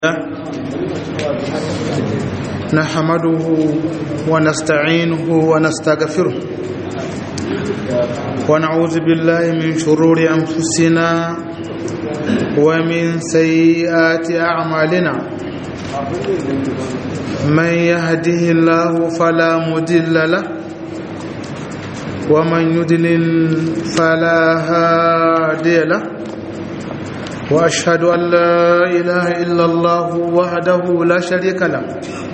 نحمده ونستعينه ونستغفره ونعوذ بالله من شرور أنفسنا ومن سيئات أعمالنا من يهده الله فلا مضل له ومن يضلل فلا هادي له وأشهد أن لا إله إلا الله وحده لا شريك له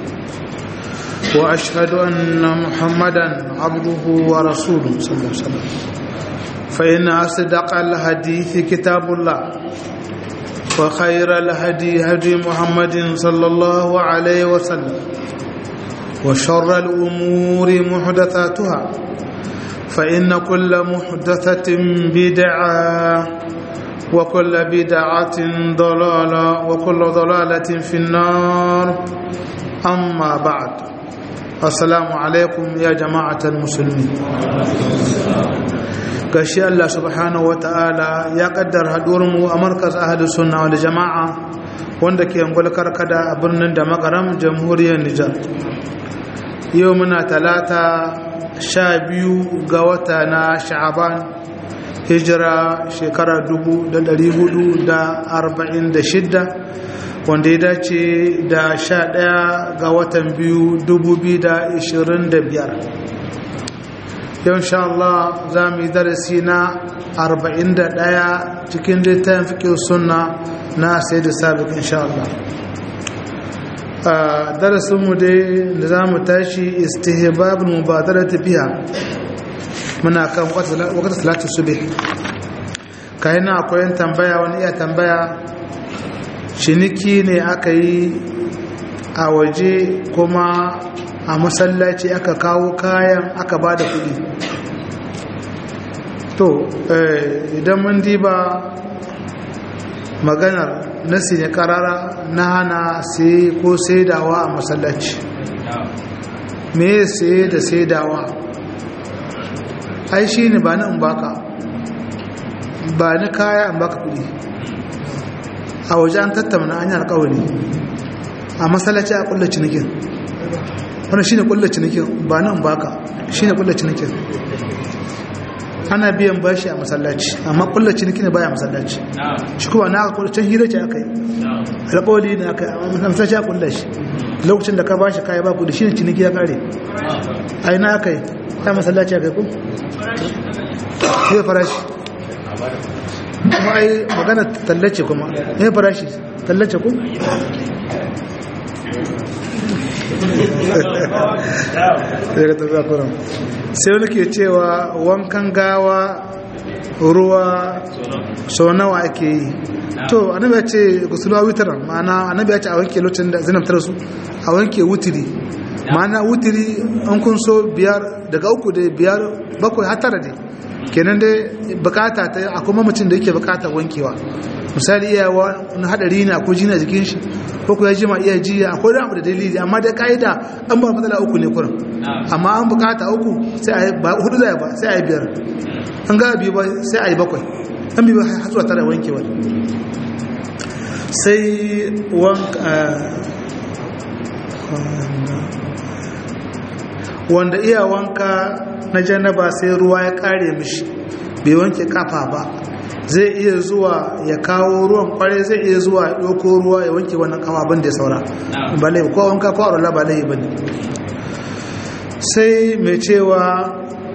وأشهد أن محمدا عبده ورسوله صلى الله عليه وسلم فإن أصدق الحديث كتاب الله وخير الهدي هدي محمد صلى الله عليه وسلم وشر الأمور محدثاتها فإن كل محدثة بدعة وكل بدعة ضلالة وكل ضلالة في النار أما بعد السلام عليكم يا جماعة المسلمين gashi Allah subhanahu wa ta'ala ya kaddar haɗuwarmu a markaz ahli sunna wal jama'a wanda ke angol karkada a birnin da makaram jamhuriyar Nijar yau muna talata 12 ga wata na Sha'aban hijira shekara 1446 wanda ya dace da 11 ga watan 2025 yau insha Allah za mu yi darasi na 41 cikin littafin fiqh sunna na sayyid sabiq insha Allah darasinmu dai da za mu tashi istihbabul mubadarati biha muna kan wakati salatu subh kai na akwai tambaya wani iya tambaya ciniki ne aka yi a waje kuma a masallaci aka kawo kayan aka bada kuɗi to idan mun diba maganar nasi ne karara na hana sai ko saidawa a masallaci me sai da saidawa ai shi ne ba ni in baka ba ni kaya in baka kudi a waje an tattauna an yi alkawari a masallaci a kulla cinikin wani shi ne kulla cinikin ba ni in baka shi ne kulla cinikin ana biyan bashi a masallaci amma kulla ciniki ne baya masallaci shi kuma na aka can hira ce aka yi alkawari ne aka yi a masallaci a kulla shi lokacin da ka bashi kaya ba kudi shi ne ciniki ya kare a yi na aka yi ta masallaci aka yi ku ne farashi kuma ai magana tallace kuma ne farashi tallace ku sai wani ke cewa wankan gawa ruwa sau nawa ake yi to annabi ya ce gusuluwa witaran ma'ana annabi ya ce a wanke lokacin da zinamtar su a wanke wutiri ma'ana wutiri an kun so biyar daga uku da biyar bakwai har tara dai kenan dai bukata ta akwai mamacin da yake bukata wankewa misali iyawa na hadari ne akwai jina jikin shi ko ya jima iya jiya akwai da abu da dalili amma da ka'ida an ba matsala uku ne kurin amma an bukata uku sai a yi ba hudu zai ba sai a yi biyar an ga biyu ba sai a yi bakwai an biyu har zuwa tara wankewa sai wanda iya wanka na janaba sai ruwa ya kare mishi bai wanke kafa ba zai iya zuwa ya kawo ruwan kwarai zai iya zuwa ya ɗauko ruwa ya wanke wannan kafa abin da ya saura ba lai ko wanka ko arola ba lai ba ne sai mai cewa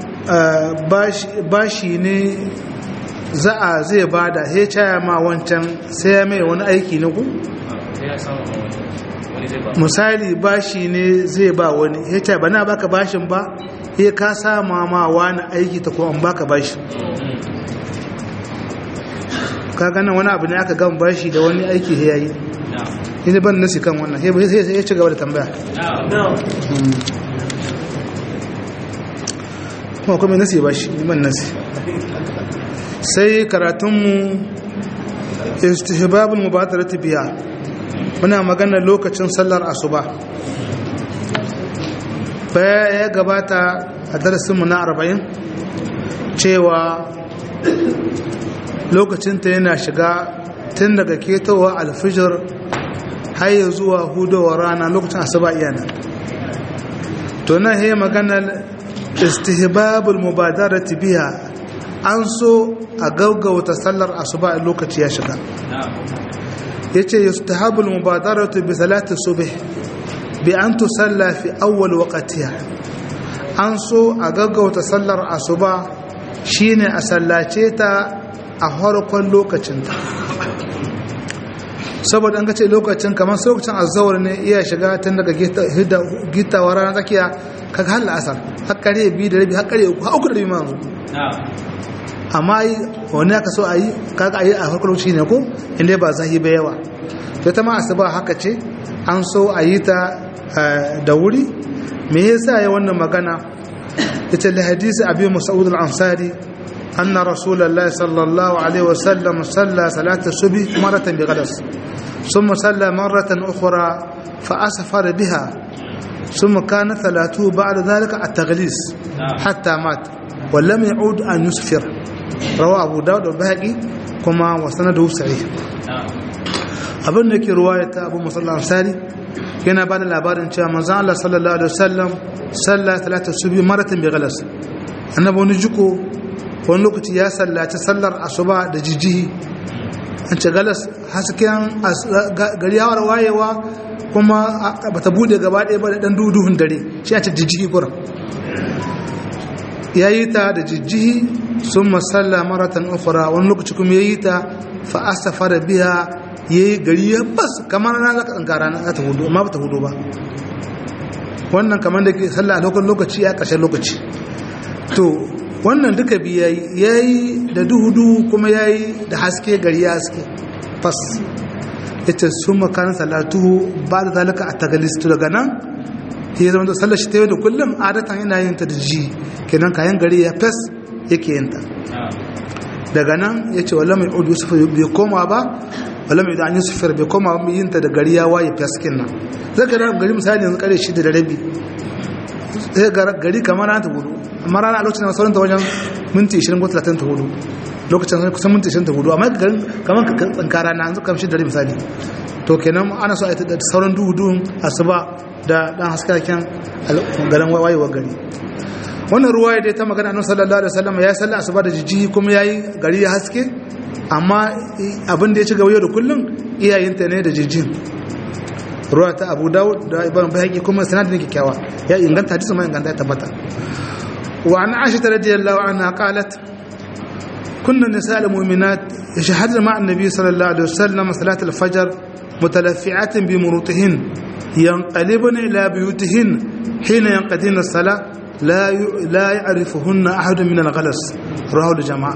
bashi ne zai bada ya caya ma wancan sai ya mai wani aiki na ku misali bashi ne zai ba wani ya caya ba na baka bashin ba ya ka sama ma wani aiki ta kuma baka bashi ka ganin wani abu ne aka gan bashi da wani aiki ya yi ini ban nasi kan wannan ya ci gaba da tambaya kuma kuma nasi bashi ban nasi sai karatunmu istihbabul mubadarati biya muna magana lokacin sallar asuba baya ya gabata a darasinmu na 40 cewa lokacinta yana shiga tun daga ketowa alfijir har ya zuwa hudowar rana lokacin asuba iyana to nan he maganar istihbabul mubadarati biha an so a gaggauta sallar asuba a lokaci ya shiga yace yustahabul mubadaratu bi salati subh bi an tusalla fi awwal waqtiha an so a gaggauta sallar asuba shine a sallace ta a farkon lokacinta saboda an gace lokacin kamar lokacin azhar ne iya shiga tun daga gitawa ranar tsakiya kaga har la'asar har kare 2:30 har kare 3 har 3:30 ma amma wani aka so a yi kaga a yi a farkon lokaci ne ko inda ba zahi ba yawa to ta ma asuba haka ce an so a yi ta da wuri me yasa ya wannan magana ita da hadisi abi mas'ud al-ansari anna rasulullahi sallallahu alaihi wasallam salla salat as-subh maratan bi ghadas thumma salla maratan ukhra fa asfara biha thumma kana salatu ba'da dhalika at-taghlis hatta mat wa lam ya'ud an yusfir rawa abu daud wa bahaqi kuma wa sanaduhu sahih abin da ke ruwaya ta abu mas'ud al-ansari yana ba da labarin cewa manzan Allah sallallahu Alaihi wasallam sallah talatar subi maratin bai galas annaba wani jiko wani lokaci ya sallaci sallar asuba da jijihi an ce galas hasken gari yawar wayewa kuma ba ta bude gaba ɗaya ba da ɗan duduhun dare shi a ce jijihi kura ya yi ta da jijihi sun masalla maratan ufura wani lokaci kuma ya yi ta fa'asa fara biya ya yi gari ya bas kamar na zaka tsankara na ta hudu amma ba ta hudu ba wannan kamar da ke sallah a lokaci ya ƙarshen lokaci to wannan duka biya ya yi da duhudu kuma ya yi da haske gari ya haske fas ya ce sun makarin salatu ba da zalika a tagalistu daga nan ya zama da sallar shi ta yau da kullum adatan yana yin ta da ji kenan kayan gari ya fes yake yin ta daga nan ya ce wala mai udu yusuf bai koma ba wala mai da an yusuf bai koma ba yin ta da gari ya waye feskin nan zai ga gari misali yanzu kare 6:30 sai gari kamar na ta hudu amma rana a lokacin sauran ta wajen minti 20 ko 30 ta hudu lokacin kusan minti 20 ta hudu amma garin kamar ka tsankara na yanzu kamar 6:30 misali to kenan ana so a yi da sauran duhudun asuba da dan haskaken garin wayewa gari wannan ruwaya dai ta magana annabi sallallahu alaihi wasallam ya salla asuba da jiji kuma yayi gari ya haske amma abin da ya ci gaba yau da kullun iyayenta ne da jijin ruwa ta Abu Dawud da Ibn Bayhaqi kuma sanadin kikkiawa ya inganta hadisi mai inganta ya tabbata wa an Aisha radiyallahu anha qalat kunna nisa'ul mu'minat yashhadna ma'a an-nabi sallallahu alaihi wasallam salat al-fajr mutalaffi'atin bi murutihin yanqalibuna ila buyutihin hina yanqadina as-salah لا يعرفهن أحد من الغلس رواه الجماعة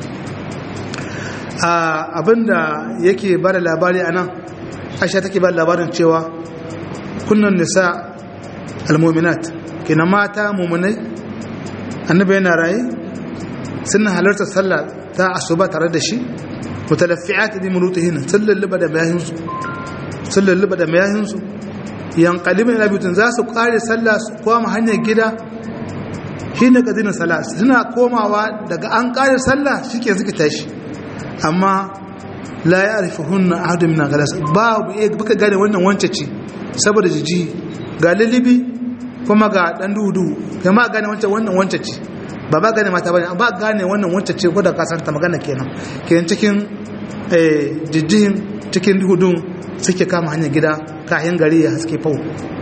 abinda yake bada labari anan Aisha take bada labarin cewa kunnan nisa almu'minat kina mata mu'minai annabi yana raye sun halarta sallah ta asuba tare da shi mutalaffi'at bi murutihin sallallahu da mayahinsu yanqalibun ila buyutin za su kare sallah su koma hanyar gida hina kadina salat suna komawa daga an kare sallah shike zuki tashi amma la ya'rifuhunna ahadun min al-ghalas babu baka gane wannan wance ce saboda jiji ga lilibi kuma ga dan dudu kuma gane wannan wance ce ba gane mata bane ba gane wannan wance ce ko da ka san ta magana kenan cikin jijjihin cikin dudun suke kama hanyar gida kayan gari ya haske fau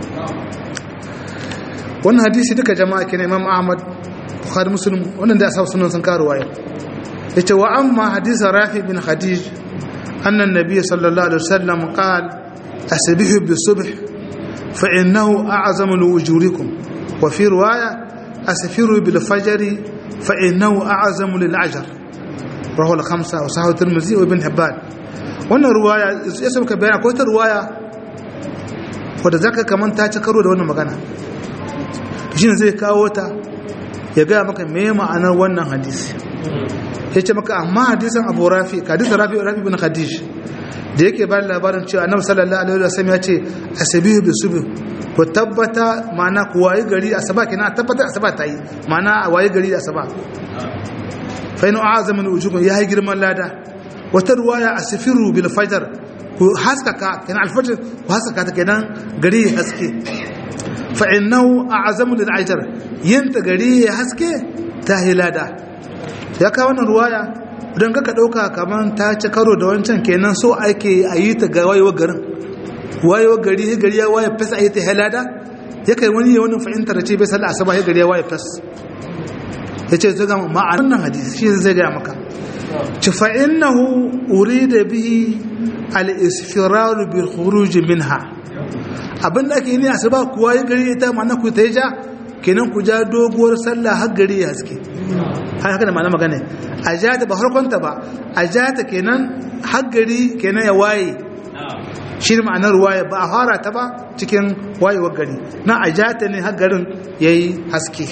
wannan hadisi duka jama'a kenan Imam Ahmad Bukhari Muslim wannan da ashabu sunan sun karo waya yace wa amma hadisi Rafi bin Khadij anna an-nabiy sallallahu alaihi wasallam qala asbihu bis-subh fa innahu a'zamu li-ujurikum wa fi riwaya asfiru bil-fajr fa innahu a'zamu lil-ajr rawahu al-khamsa wa sahih at-Tirmidhi wa Ibn Hibban wannan riwaya ya sauka bayan akwai ta riwaya wadda zaka kaman ta ci karo da wannan magana shi ne zai kawo ta ya gaya maka me ma'anar wannan hadisi ya ce maka amma hadisan abu rafi hadisan rafi bin khadij da yake bayan labarin cewa annabi sallallahu alaihi wasallam ya ce asabihu bisubi ko tabbata ma'ana ku wayi gari asaba kina tabbata asaba ta yi ma'ana a wayi gari asaba fa inu azamin ujukum ya yi girman lada wata ruwaya asfiru bil fajr ku haskaka kenan alfajr ku haskaka ta kenan gari ya haske fa innahu a'zamu lil ajr yanta gari ya haske ta hilada ya ka wannan ruwaya don ka dauka kaman ta ci karo da wancan kenan so ake ayi ta ga wayewar garin wayewar gari ya waye fasa ayi ta hilada ya kai wani ya wani fahimtar ce bai sallah asuba ya gari ya waye fas yace to ga ma'anar hadisi shi zai ga maka ci fa innahu urida bihi al-isfirar bil khuruj minha abinda ake ni asuba kuwa ya gari ita ma'ana ku ta ja kenan ku ja doguwar sallah har gari ya haske haka da ma'ana magana ajata ba harkonta ba ajata kenan har gari kenan ya waye shi ne ma'anar ruwaya ba a fara ta ba cikin wayewar gari na ajata ne har garin yayi haske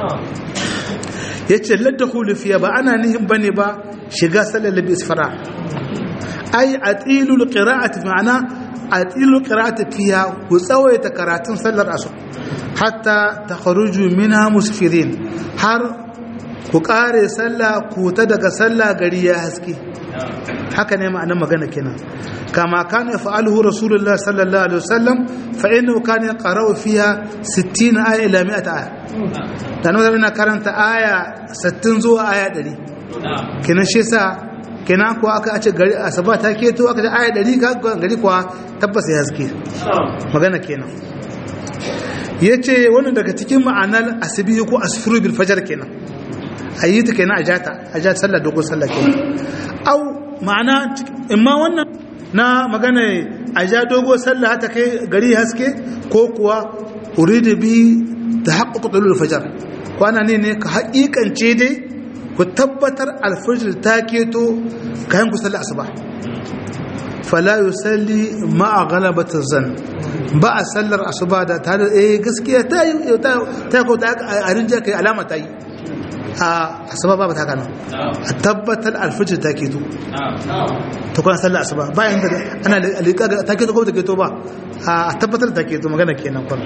yace ladda khulufiya ba ana nihin bane ba shiga sallar bi isfara ay atilul qira'ati ma'ana atilul qira'ati fiha ku tsawaita karatun sallar asu hatta takhruju minha musfirin har ku kare sallah ku ta daga sallah gari ya haske haka ne ma'anar magana kenan kama kana yaf'aluhu rasulullah sallallahu alaihi wasallam fa innahu kana yaqra'u fiha 60 aya ila 100 aya dan wannan na karanta aya 60 zuwa aya 100 kenan shi yasa kenan ko aka ce gari asaba ta keto aka ce aya 100 ga gari kuwa tabbas ya haske magana kenan yace wannan daga cikin ma'anar asbihi ko asfuru bil fajr kenan ayyita kenan ajata sallah dogon sallah kenan au ma'ana imma wannan na magana aja dogo sallah hata kai gari haske ko kuwa uridu bi tahaqquq tulul fajr ko ana ne ka haƙiƙance dai ku tabbatar alfajr ta keto kayan ku sallah asuba fala yusalli ma'a ghalabati zan ba a sallar asuba da tare gaskiya ta ko ta a rinja kai alama ta yi a asuba ba ta kana a tabbatar alfajr ta keto to kana sallar asuba bayan da ana alika ta keto ko ta keto ba a tabbatar ta keto magana kenan kun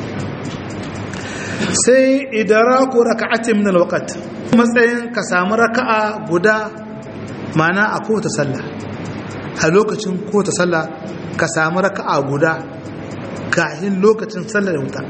sai idraku raka'atin min alwaqt matsayin ka samu raka'a guda mana a kowace sallah a lokacin kowace sallah ka samu raka'a guda kafin lokacin sallar wuta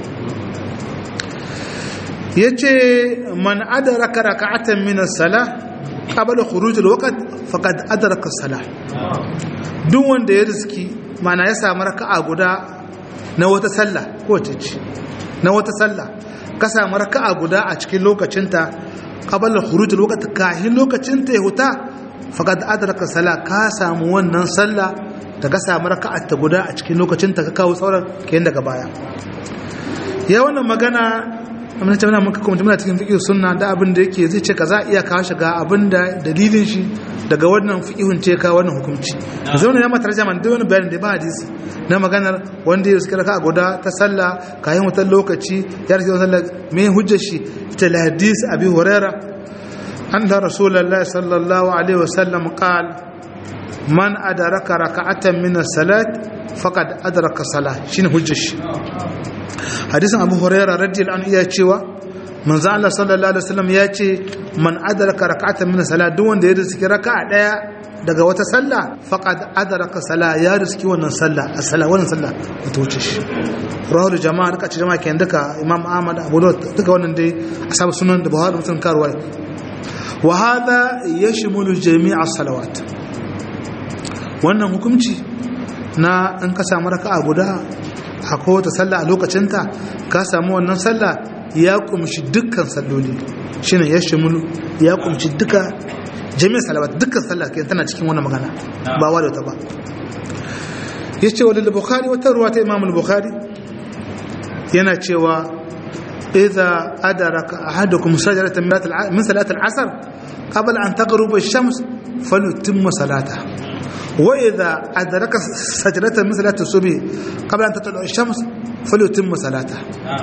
yace man adraka raka'atan min as-salah qabla khuruj al-waqt faqad adraka as-salah duk wanda ya riski mana ya samu raka'a guda na wata sallah ko ce na wata sallah ka samu raka'a guda a cikin lokacinta qabla khuruj al-waqt kahin lokacinta ya huta faqad adraka as-salah ka samu wannan sallah da ka samu raka'a ta guda a cikin lokacinta ka kawo sauran kayan daga baya ya wannan magana amma ta muna muka kuma cikin fiqh sunna da abin da yake zai ce kaza iya kawo shiga abin da dalilin shi daga wannan fiqhun ce ka wannan hukunci yanzu wannan ya mata tarjuma da wani bayanin da ba hadisi na maganar wanda ya suka a guda ta sallah kayan wutar lokaci ya rike sallah me hujjar shi ta hadis abi hurairah anna rasulullahi sallallahu alaihi wasallam qala man adraka raka'atan min as-salat faqad adraka salah shine hujjar shi hadisin abu huraira radiyallahu anhu ya cewa manzo Allah sallallahu alaihi wasallam ya ce man adraka rak'atan min salat duk wanda ya riski raka'a daya daga wata sallah faqad adraka salat ya riski wannan sallah as-salat wannan sallah ta wuce shi rawahu jama'a duka jama'a kenan duka imam ahmad abu dawud duka wannan dai ashabu sunan da buhari sun karwa wa hadha yashmulu jami'a salawat wannan hukunci na in ka samu raka'a guda a kowace sallah a lokacinta ka samu wannan sallah ya kumshi dukkan salloli shine ya shimulu ya kumshi duka jami'ar salawat dukkan sallah ke tana cikin wannan magana ba wa da ta ba yace wa al-bukhari wata ruwa ta imam al-bukhari yana cewa idza adraka ahadukum sajdatan min salati al-asr qabla an taghruba ash-shams falyutimma salatahu وإذا أدرك سجدة من صلاة الصبح قبل أن تطلع الشمس فليتم صلاته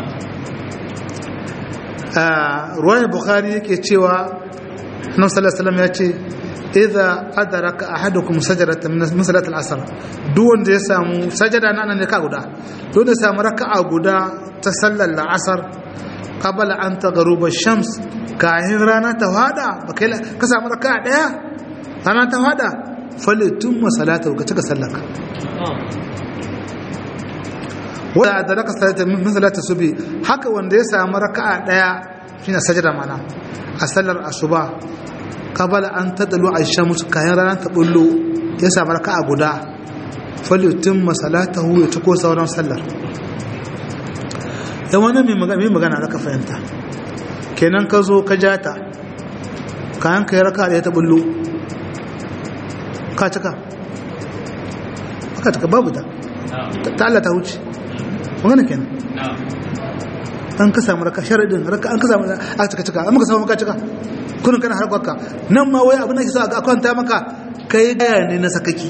رواية البخاري يكتوى النبي صلى الله عليه وسلم يأتي إذا أدرك أحدكم سجدة من صلاة العصر دون يسام سجدة أنا نكا غدا دون يسام ركع غدا تسلل العصر قبل أن تغرب الشمس كاهن رانا تهادا بكلا كسام ركع ديا رانا تهادا falitumma salata ka cika sallaka wanda da raka salata min salata subi haka wanda ya samu raka'a daya shine sajda mana a sallar asuba qabala an tadlu ash-shams kayan rana ta bullo ya samu raka'a guda falitumma salatahu ya ciko sauran sallar da wannan mai magana da ka fahimta kenan ka zo ka jata kayan kai raka'a da ta bullo ka cika babu ta Allah ta wuce magana kenan an ka samu raka sharadin raka an ka samu a cika an maka samu maka cika kunin kana harkarka nan ma wai abin da ke so a kwanta maka kai gaya ne na sakaki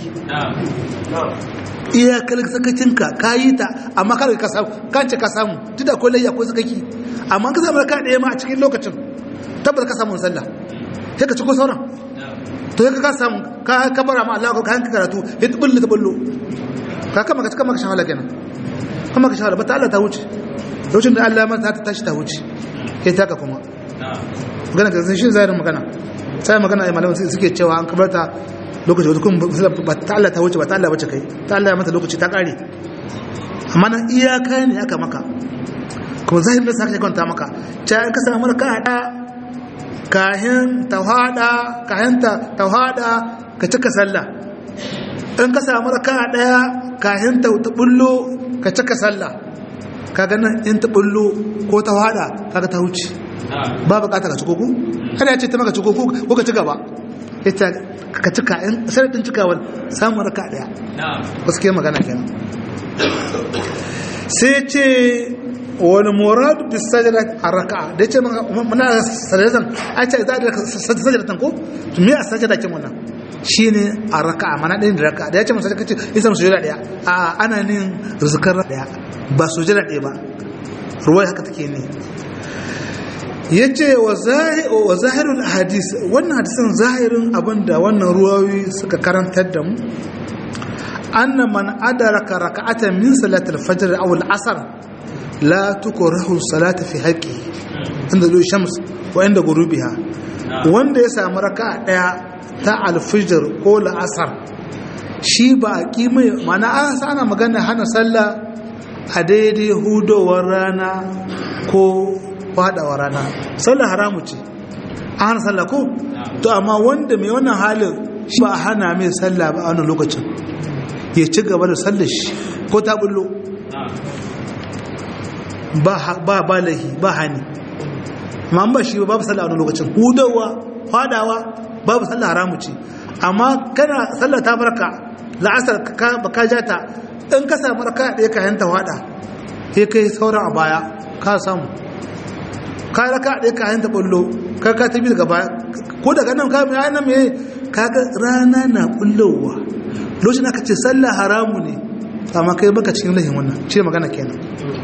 iya kalin sakacinka ka yi ta amma kada ka samu kan ce ka samu duk da ko layya ko sakaki amma ka samu raka ɗaya ma a cikin lokacin tabbata ka samu sallah sai ka ciko sauran to ya ka samu ka bara ma Allah ka hanka karatu ya tubulli ta bullo ka kama ka cika maka shawala kenan kuma ka shawara ba ta Allah ta wuce lokacin da Allah ma ta tashi ta wuce kai ta ka kuma magana ka shi zahirin magana sai magana ai malaman suke cewa an kabarta lokaci wata kuma ba ta Allah ta wuce ba ta Allah bace kai ta Allah ya mata lokaci ta kare amma nan iyaka ne aka maka kuma zahirin da sai ka kwanta maka ta ka samu raka'a kahin tawhada ka cika sallah in ka samu raka'a daya kahin ta bullo ka cika sallah kaga nan in ta bullo ko tawhada kaga ta huce ba bukata ka ciko ku kada ya ce ta maka ciko ku ko ka ci gaba ita ka cika in sharadin cikawar samu raka'a daya gaskiya magana kenan sai ce wani murad bi sajada araka'a da yace muna sajadatan a ce za da sajadatan ko to me a sajada kin wannan shine araka'a mana din raka'a da yace mun sajada kace isa sujada daya a ana nin rizkar daya ba sujada daya ba ruwaya haka take ne yace wa zahirul hadis wannan hadisin zahirin abinda wannan ruwayoyi suka karantar da mu anna man adraka raka'atan min salatil fajr aw al-asr لا تكره الصلاة في حقه عند ذو الشمس وعند غروبها wanda ya samu raka'a daya ta alfijir ko la'asar shi ba a kimai mana ana magana hana sallah a daidai hudowar rana ko fadawar rana sallah haramu ce a hana sallah ko to amma wanda mai wannan halin shi ba a hana mai sallah ba a wannan lokacin ya ci gaba da sallar shi ko ta bullo ba lahi ba hani amma ba shi babu sallah a wani lokacin hudawa fadawa babu sallah haramu ce amma kana sallah ta barka la'asar ka jata in ka samu raka ɗaya ka yanta wada sai kai sauran a baya ka samu ka raka ɗaya ka yanta bullo ka tafi daga baya ko daga nan ka mai nan me kaga rana na bullowa lokacin aka ce sallah haramu ne amma kai baka cikin lahin wannan ce magana kenan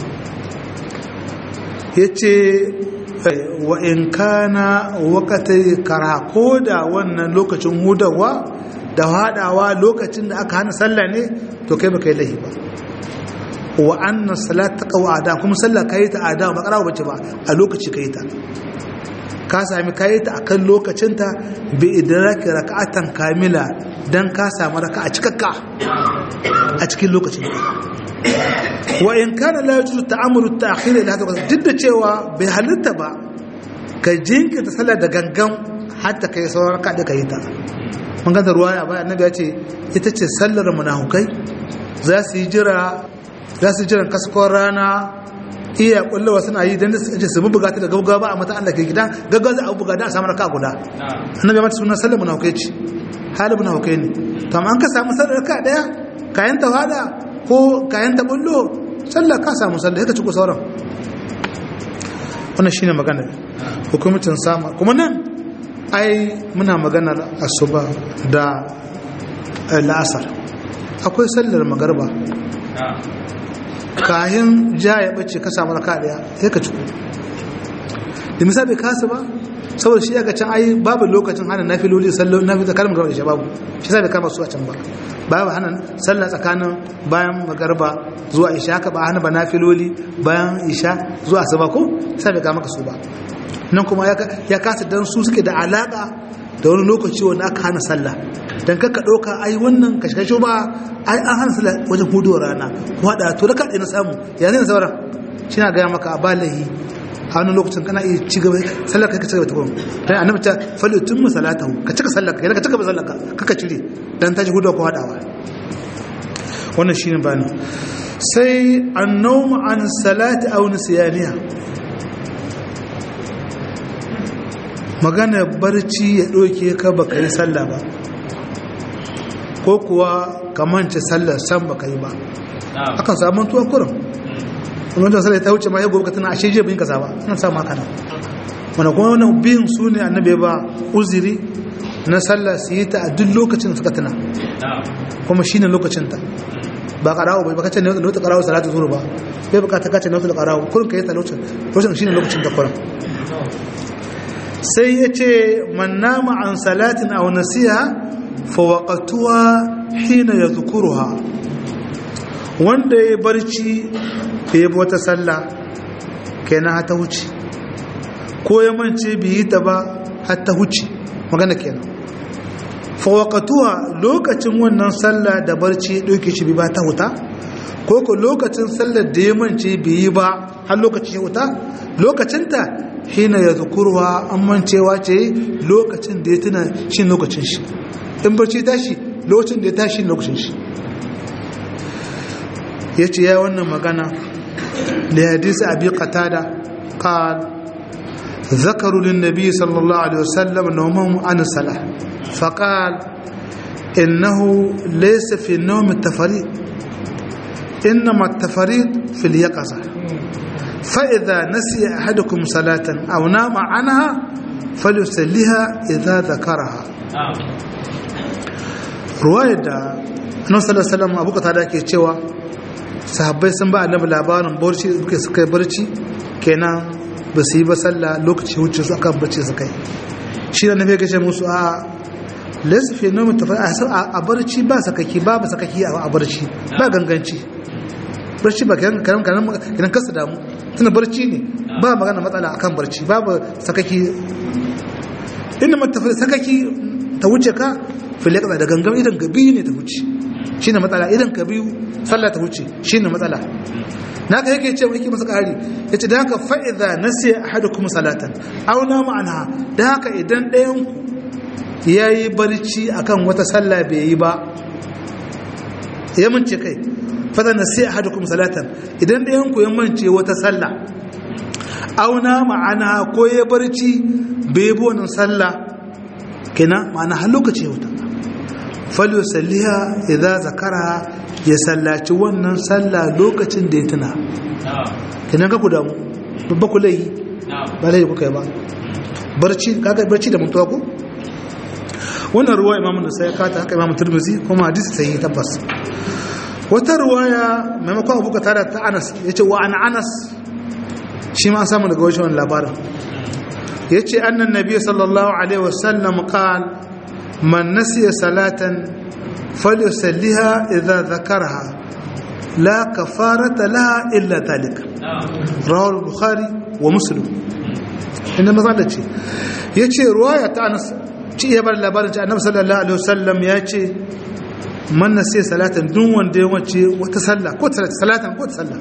ya ce wa in kana wakatai kara ko da wannan lokacin hudawa da haɗawa lokacin da aka hana sallah ne to kai baka yi lahi ba wa annan salat ta kawo ada kuma sallah ka yi ta ada ba ƙarawa bace ba a lokaci ka yi ta ka sami ka yi ta a kan lokacinta bi idraki raka'atan kamila don ka sami raka'a cikakka a cikin lokacin wa in kana la yajuzu ta'amuru ta'khir ila hada duk da cewa bai halitta ba ka jinkirta sallar da gangan hatta kai sauran ka da kai ta mun ga da ruwaya ba annabi ya ce ita ce sallar munafikai za su jiran kaskon rana iya kullawa suna yi dan su su buga ta da gaggawa ba a mata Allah ke gidan gaggawa za a buga da a samu raka guda annabi ya mata sunan sallar munafikai ce halin munafikai ne to amma an ka samu sallar raka daya kayan tawada ko kayan tabullo sallah ka samu sallah ya ka ci ku sauran wannan shine maganar hukumcin sama kuma nan ai muna maganar asuba da la'asar akwai sallar magarba kayan ja ya bace ka samu raka daya ya ka ci ku da misali kasu ba saboda shi ya ga can ai babu lokacin hana nafiloli sallo nafi da kalmar da babu shi sai da kama su a can ba babu hana sallah tsakanin bayan magarba zuwa isha haka ba hana ba nafiloli bayan isha zuwa asuba ko sai da kama ka su ba nan kuma ya kasa dan su suke da alaka da wani lokaci wanda aka hana sallah dan kaka dauka ai wannan kashkasho ba ai an hana sallah wajen hudu rana ko hada to raka na samu ya ne sauran shina ga maka abalahi a wani lokacin kana iya ci gaba sallar ka ci gaba ta kuma dan annabi ta falyutum salatahu ka cika sallar ka cika sallar ka kaka cire dan ta ji hudu ko hadawa wannan shine bani sai annawm an salati aw nisyaniha magana barci ya doke ka baka yi sallah ba ko kuwa kamance sallar san baka yi ba akan samu tuwa kurum wanda sallar ta wuce ma ya gobe ka tana ashe je bin kaza ba ina samu haka nan wanda kuma wannan bin su ne annabi ba uzuri na sallah su yi ta a duk lokacin suka tana kuma shine lokacin ta ba qarawo bai baka ce ne wata qarawo salatu zuhur ba bai baka ta kace ne wata qarawo kullun kai ta lokacin shine lokacin ta kullun sai yace man nama an salatin aw nasiha fa waqtuha hina yadhkuruha wanda ya barci bai bi wata sallah kenan ta wuce ko ya mance bai yi ta ba har ta wuce magana kenan fawaqatuha lokacin wannan sallah da barci doke shi bi ba ta huta ko ko lokacin sallar da ya mance bai yi ba har lokacin ya huta lokacin ta hina yazkuruha ammancewa ce lokacin da ya tuna shi lokacin shi in barci tashi lokacin da ya tashi lokacin shi yace ya wannan magana da hadisi abi qatada qal ذكروا للنبي صلى الله عليه وسلم نومهم عن الصلاة فقال إنه ليس في النوم التفريط إنما التفريط في اليقظة فإذا نسي أحدكم صلاة أو نام عنها فليصليها إذا ذكرها رواية أنه صلى الله عليه وسلم أبو قتادة ke cewa sahabbai sun ba annabi labarin barci suka barci kenan ba su yi ba sallah lokaci wuce su akan barci su kai shi da nabi gace musu a lasfi no mutafa a barci ba sakaki ba sakaki a barci ba ganganci barci ba kan kasa damu tuna barci ne ba magana matsala akan barci babu sakaki inda mutafa sakaki ta wuce ka fil yaqza da gangan idan gabi ne ta wuce shine matsala idan ka biyu sallah ta wuce shine matsala naka yake ce yake masa ƙari yace da haka fa idza nasiya ahadukum salatan aw nama anha da haka idan ɗayan ku yayi barci akan wata sallah bai yi ba ya mance kai fa idza nasiya ahadukum salatan idan ɗayan ku ya mance wata sallah aw nama anha ko ya barci bai bi wannan sallah kenan ma'ana har lokaci ya wuta falyusalliha idza zakaraha ya sallaci wannan sallah lokacin da ya tuna kenan ka ku damu babba ku laihi ba laihi ku kai ba barci kaga barci da mutuwa ko wannan ruwa imamu Nasai ka ta haka imamu Tirmidhi kuma hadisi sai tabbas wata ruwaya maimakon Abu Qatada ta Anas yace wa an Anas shi ma an samu daga wajen wannan labarin yace annan nabiy sallallahu alaihi wasallam qala من نسي صلاة فليصليها إذا ذكرها لا كفارة لها إلا ذلك رواه البخاري ومسلم إنما ظلت يأتي رواية أنس يبر لبارج النبي صلى الله عليه وسلم يأتي من نسي صلاة دون ديوتي وتصلى كوت صلاة كوت صلى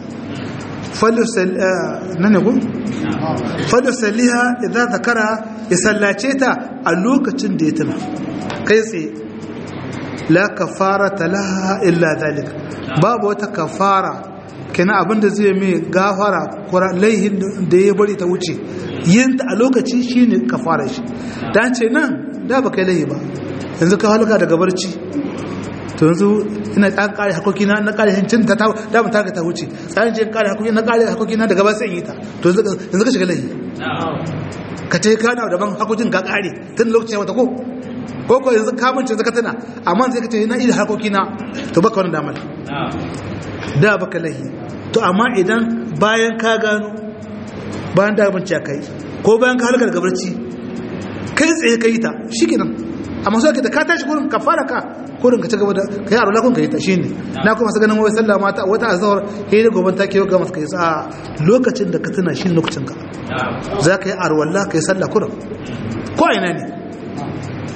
فليصليها إذا ذكرها يصلاتها اللوكة ديتنا kai tsaye la kafarata laha illa zalik babu wata kafara kenan abinda zai mai gafara kura laihin da ya bari ta wuce yin ta a lokaci shine kafara shi dan ce nan da ba kai laihi ba yanzu ka halaka daga barci to yanzu ina dan kare hakoki na kare hancin ta da mun taka ta wuce tsayin ce kare hakoki na kare hakoki na daga ba sai yi ta to yanzu ka shiga laihi ka ce kana da ban hakokin ka kare tun lokacin wata ko yanzu kamunci zaka tana amma zai kace na ida hakoki na to baka wannan damar da baka lahi to amma idan bayan ka gano bayan da ban kai ko bayan ka halaka daga barci kai tsaye kai ta shikenan amma sai ka tashi gurin ka fara ka gurin ka ci gaba da kai aro lakon kai ta shine na kuma ganin wai sallah mata wata azhar kai da goban ta kiyo ga masa kai sa lokacin da ka tuna shi lokacin ka za ka yi arwalla kai sallah kurin ko ina ne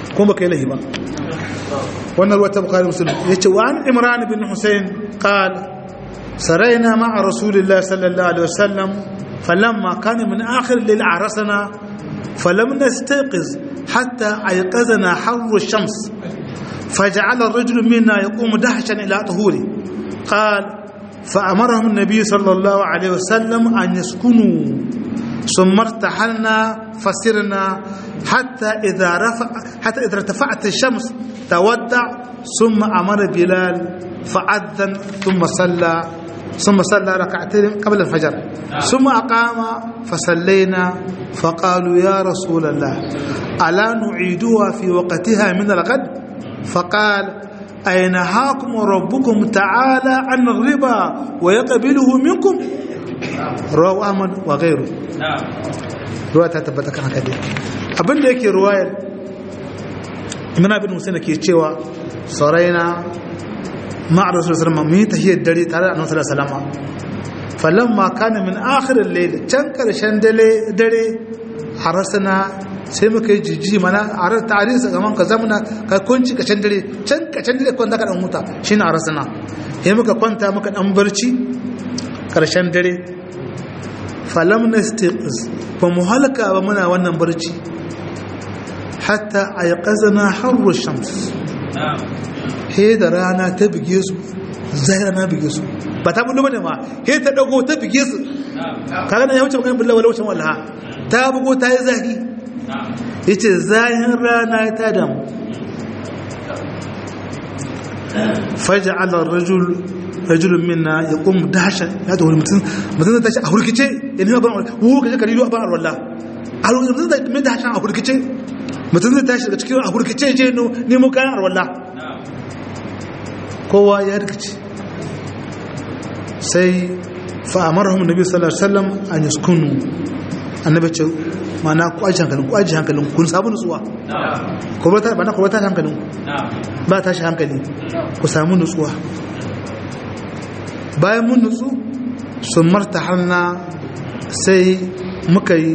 kuma baka yi lahi ba wannan ruwa ta Bukhari Muslim yace wa an Imran bin Husayn qala sarayna ma'a Rasulillah sallallahu alaihi wasallam falamma kana min akhir lil arasana falam nastayqiz hatta ayqazana harru ash-shams faja'ala ar-rajulu minna yaqumu dahshan ila tuhuri qala فأمرهم النبي صلى الله عليه وسلم أن يسكنوا ثم ارتحلنا فسرنا حتى إذا ارتفعت الشمس تودع ثم أمر بلال فأذن ثم صلى ركعتين قبل الفجر ثم أقام فصلينا فقالوا يا رسول الله ألا نعيدها في وقتها من الغد فقال أينهاكم ربكم تعالى عن الربا ويقبله منكم رواه أحمد وغيره رواية تثبت كان هكذا abin da yake ruwayar Imran bin Husayn ke cewa saraina ma'a Rasulullah sallallahu alaihi wasallam tahiyar dare tare da Annabi sallallahu alaihi wasallam falamma kana min akhir al-layl can karshen dare harasana sai muka yi jijji mana a ran tarihi gaman ka zamana ka kunci kashin dare can dare kwanta ka dan huta shine a rasana sai muka kwanta muka dan barci karshen dare falam nastiqiz fa muhalaka ba muna wannan barci hatta ayqazana harru shams he da rana ta bige su zai rana bige su ba ta bullo bane ma he ta dago ta bige su kaga nan ya wuce kan billahi wala wuce wallaha ta bugo ta yi zafi yace zahin rana ta damu faja'ala rajulun minna yaqum dahshan ya da mutum da tashi a hurkice yana ba wo kaje karido ba arwalla a mutum da mai dahshan a hurkice mutum da tashi daga cikin a hurkice je ne mu kayan arwalla kowa ya rikice sai fa amarahum nabi sallallahu alaihi wasallam an yaskunu annabi ce mana ku aji hankalin kun samu nutsuwa ko ba ta bana ko ba ta hankalin ba ta shi hankali ku samu nutsuwa bayan mun nutsu sun martahanna sai muka yi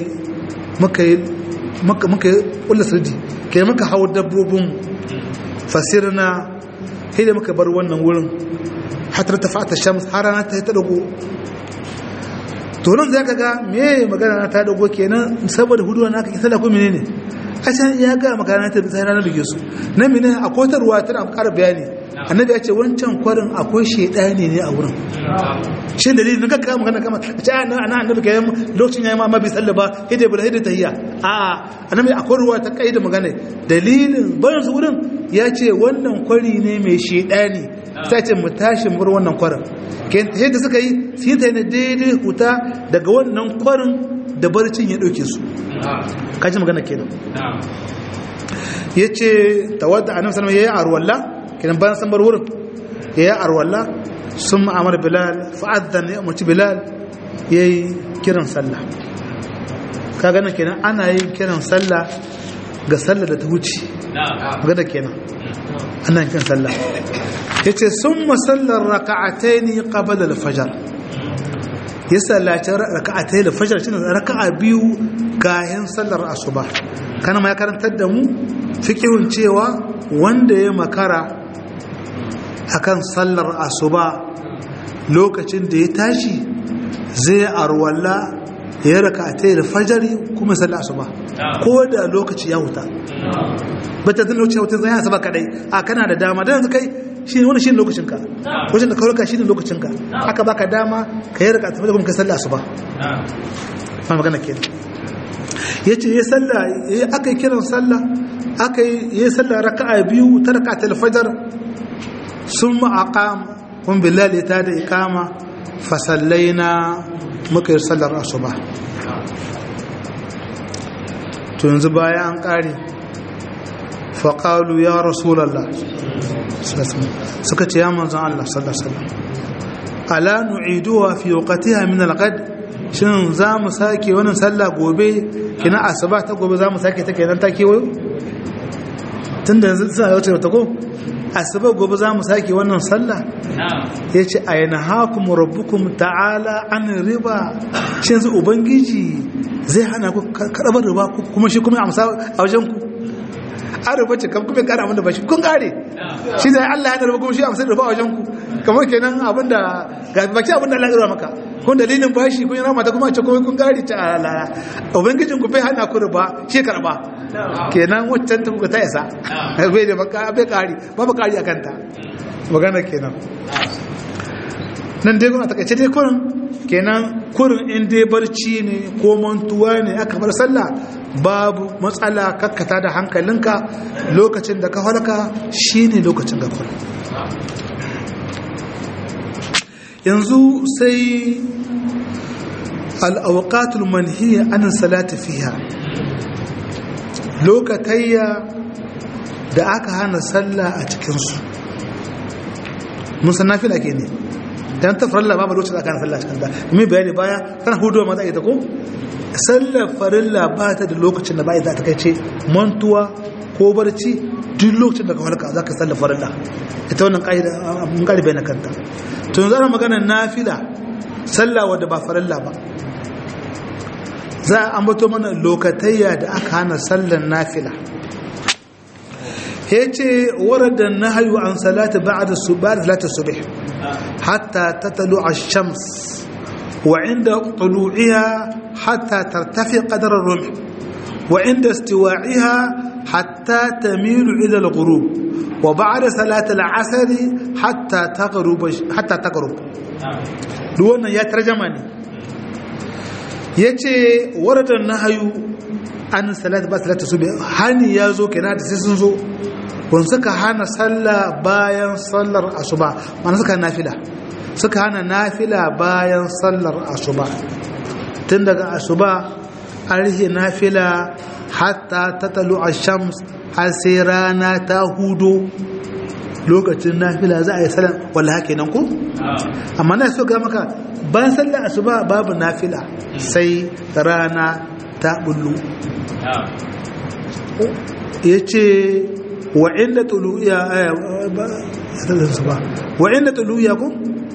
ƙulla sirdi ke muka hau dabbobin fasirna sai da muka bar wannan wurin hatar ta fata shams har rana ta dago to nan zai kaga me magana ta dago kenan saboda huduwa naka ki sallah ko menene a can ya ga magana ta sai rana bige su nan mene akwai tarwa tana ƙara bayani annabi ya ce wancan kwarin akwai shedani ne a wurin shin dalilin ka kaga magana kama a ce ana annabi ga lokacin yayi ma bi sallah ba hidai bula hidai tahiyya a annabi akwai ruwa ta kaida magana dalilin bayan su wurin ya ce wannan kwari ne mai shedani sai ce mu tashi mu bar wannan kwarin sai da suka yi sai ta ne daidai huta daga wannan kwarin da barcin ya dauke su kaji magana kenan yace tawadda annabi sallallahu alaihi wasallam yayi arwalla kenan bayan san bar wurin yayi arwalla summa amara bilal fa'adhan ya umarci bilal yayi kiran sallah kaga nan kenan ana yin kiran sallah ga sallar da ta wuce magana kenan ana yin kiran sallah yace summa sallar raka'ataini qabla al-fajr ya sallaci raka'ataini al-fajr shine raka'a biyu kayan sallar asuba kana ma ya karantar da mu fikihun cewa wanda ya makara akan sallar asuba lokacin da ya tashi zai arwalla ya raka'ataini al-fajr kuma sallar asuba ko da lokaci ya huta bata tun lokaci ya huta zai asuba kadai a kana da dama dan kai shi ne wani shi ne lokacinka wajen da kawarka shi ne lokacinka aka baka dama ka yi raka tafi da kuma ka salla su ba ma magana ke ya ce aka yi kiran salla aka yi salla raka'a biyu ta raka ta alfajar sun ma'aƙam kun bilal ta da ikama fasallai na muka yi sallar asuba to yanzu baya an ƙare faƙalu ya rasulallah suka ce ya manzon Allah sallallahu alaihi wasallam ala nu'iduha fi waqtiha min al-ghad shin za mu sake wannan sallah gobe kina asuba ta gobe za mu sake ta kenan ta kewayo tunda yanzu sai wuce ta ko asuba gobe za mu sake wannan sallah yace ayna hakum rabbukum ta'ala an riba shin zu ubangiji zai hana ku karbar riba kuma shi kuma amsa a wajen ku an rufa ce kuma kare abin da ba shi kun kare shi ne Allah ya rufa kuma shi amsar rufa wajen ku kamar kenan abin da ga baki abin da Allah ya rufa maka kun dalilin bashi kun yana mata kuma ce kuma kun kare ta Allah ubangijin ku bai hana ku rufa shi karba kenan waccan ta kuka ta isa bai da baka bai kare babu kare akan ta magana kenan nan dai kuma takaice dai kurin kenan kurin in dai barci ne ko mantuwa ne aka bar sallah babu matsala kakkata da hankalinka lokacin da ka halka shine lokacin da kwallo yanzu sai al-awqatul manhiya an salati fiha lokatayya da aka hana sallah a cikin su mun san nafila ke ne dan ta farilla babu lokacin da aka hana sallah cikin ta mai bayani baya kana hudu ma za a yi ta ko sallar farilla ba ta da lokacin da ba za ta kai ce mantuwa ko barci duk lokacin da ka halka za ka sallar farilla ita wannan ƙa'ida mun ƙari bai na kanta to yanzu ana magana nafila sallah wadda ba farilla ba za a ambato mana lokatayya da aka hana sallar nafila ya ce waradda nahayu an salati ba'da salati subh hatta tatlu ash-shams wa 'inda tulu'iha hatta tartafi qadar ar-rumh wa 'inda istiwa'iha hatta tamilu ila al-ghurub wa ba'da salati al-'asr hatta taghrub duk wannan ya tarjama ne yace waradda nahayu an salati ba salati subh hani yazo kenan da sai sun zo kun suka hana sallah bayan sallar asuba mana suka hana nafila bayan sallar asuba tun daga asuba an rihe nafila hatta tatalu ash-shams har sai rana ta hudo lokacin nafila za a yi sallar wallahi kenan ko amma na so ga maka bayan sallar asuba babu nafila sai rana ta bullu yace وعند طلوعها وعند طلوعكم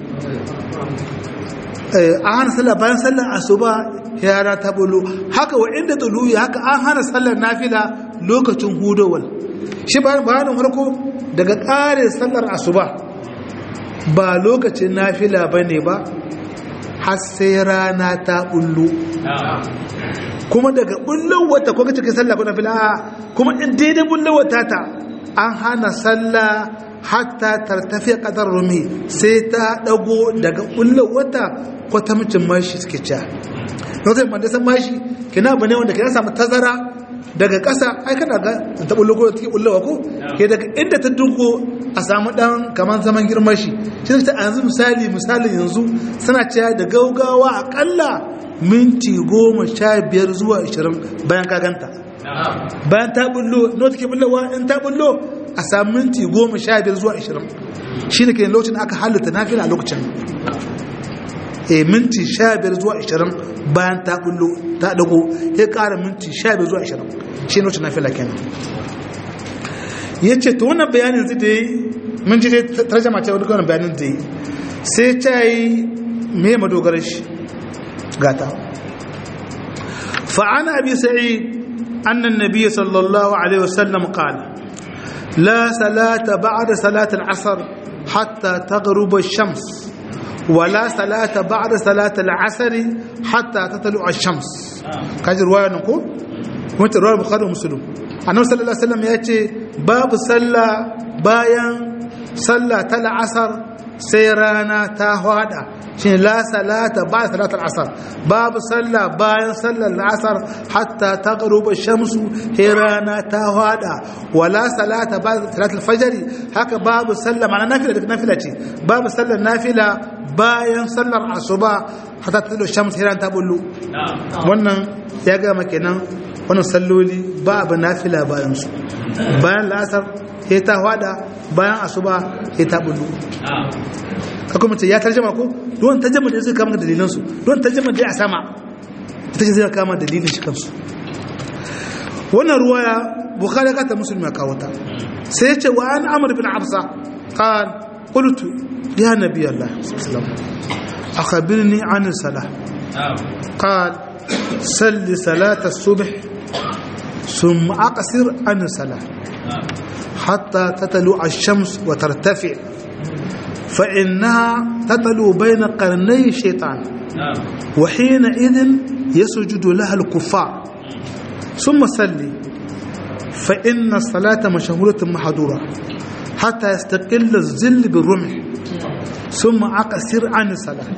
an sallah bayan sallar asuba yara ta bulu haka wa'inda tuluyi haka an hana sallar nafila lokacin hudowal shi bayanin farko daga ƙare sallar asuba ba lokacin nafila bane ba har sai rana ta bullu kuma daga bullon wata ko kace kai sallah ko nafila kuma in daidai bullon wata ta an hana sallah hatta tartafi qadar rumi sai ta dago daga bullon wata ko ta mutum mashi suke cewa to sai man da san mashi kina bane wanda kina samu tazara daga ƙasa ai kana ga ta bullo ko take bullowa ko ke daga inda ta dunko a samu dan kaman zaman girman shi shi ta yanzu misalin yanzu suna cewa da gaugawa akalla minti 15 zuwa 20 bayan kaganta bayan ta bullo no take bullowa in ta bullo a samu minti 15 zuwa 20 shine ke lokacin aka halatta nafila a lokacin minti 15 zuwa 20 bayan ta bullo ta dago ya ƙara minti 15 zuwa 20 shi lokacin nafila kenan yace to wannan bayanin zai dai mun ji dai tarjuma ta wannan bayanin dai sai ta yi me madogarar shi gata فعن أبي سعيد أن النبي صلى الله عليه وسلم قال لا صلاة بعد صلاة العصر حتى تغرب الشمس ولا صلاة بعد صلاة العصر حتى تطلع الشمس كاجي رواية نقول وانت رواية البخاري ومسلم أنه صلى الله عليه وسلم يأتي باب صلى باين صلى تلا عصر سيرانا تاهوادا شين لا صلاة بعد صلاة العصر باب صلى باين صلى العصر حتى تغرب الشمس هيرانا تاهوادا ولا صلاة بعد صلاة الفجر هكا باب صلى معنى نافلة باب صلى النافلة باين صلى العصبة حتى تطلع الشمس هيرانا تابلو wannan ya ga makenan wannan salloli babu nafila bayan su bayan la'asar sai ta hwada bayan asuba sai ta bullu ka kuma ce ya tarjama ko don tarjama da zai kama dalilan su don tarjama da ya sama ita ce zai kama dalilin shi kansu wannan ruwaya bukhari ka ta muslim ya kawo ta sai ya ce wa an amr bin absa qal qultu ya nabi allah sallallahu alaihi wasallam akhbirni an salah qal salli salat as-subh ثم أقصر عن الصلاة حتى تطلع الشمس وترتفع فإنها تطلع بين قرني الشيطان وحينئذ يسجد لها الكفار ثم صلي فإن الصلاة مشهورة محظورة حتى يستقل الظل بالرمح ثم أقصر عن الصلاة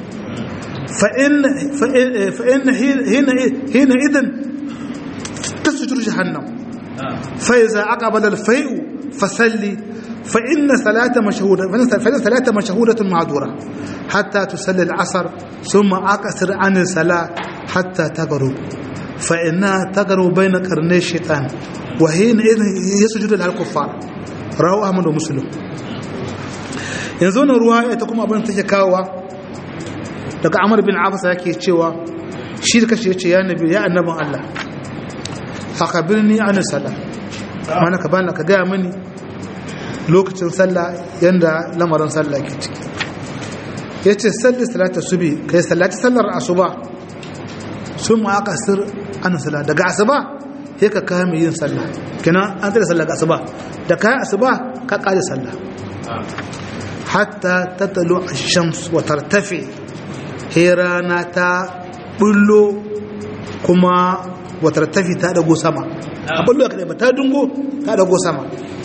فإن حينئذ تسجد جهنم فإذا أقبل الفيء فصلي فإن صلاة مشهورة معذورة حتى تصلي العصر ثم أقصر عن الصلاة حتى تغرب فإنها تغرب بين قرني الشيطان وحينئذ يسجد لها الكفار رواه أحمد ومسلم. yanzu na ruwa ita kuma abin take kawowa daga Amr bin Abbas yake cewa shi da kashi yace ya nabi ya annabin Allah akhbirni an salat mana ka bani ka ga mini lokacin sallah yanda lamarin sallah ke ciki yace salli salatu subhi kai sallati sallar asuba summa aqsir an salat daga asuba sai ka kame yin sallah kenan an tsaya sallar asuba da kai asuba ka kare sallah hatta tatlu ash-shams wa tartafi hirana ta bullo kuma wa tartafi ta dago sama a bullo kadai ba ta dungo ta dago sama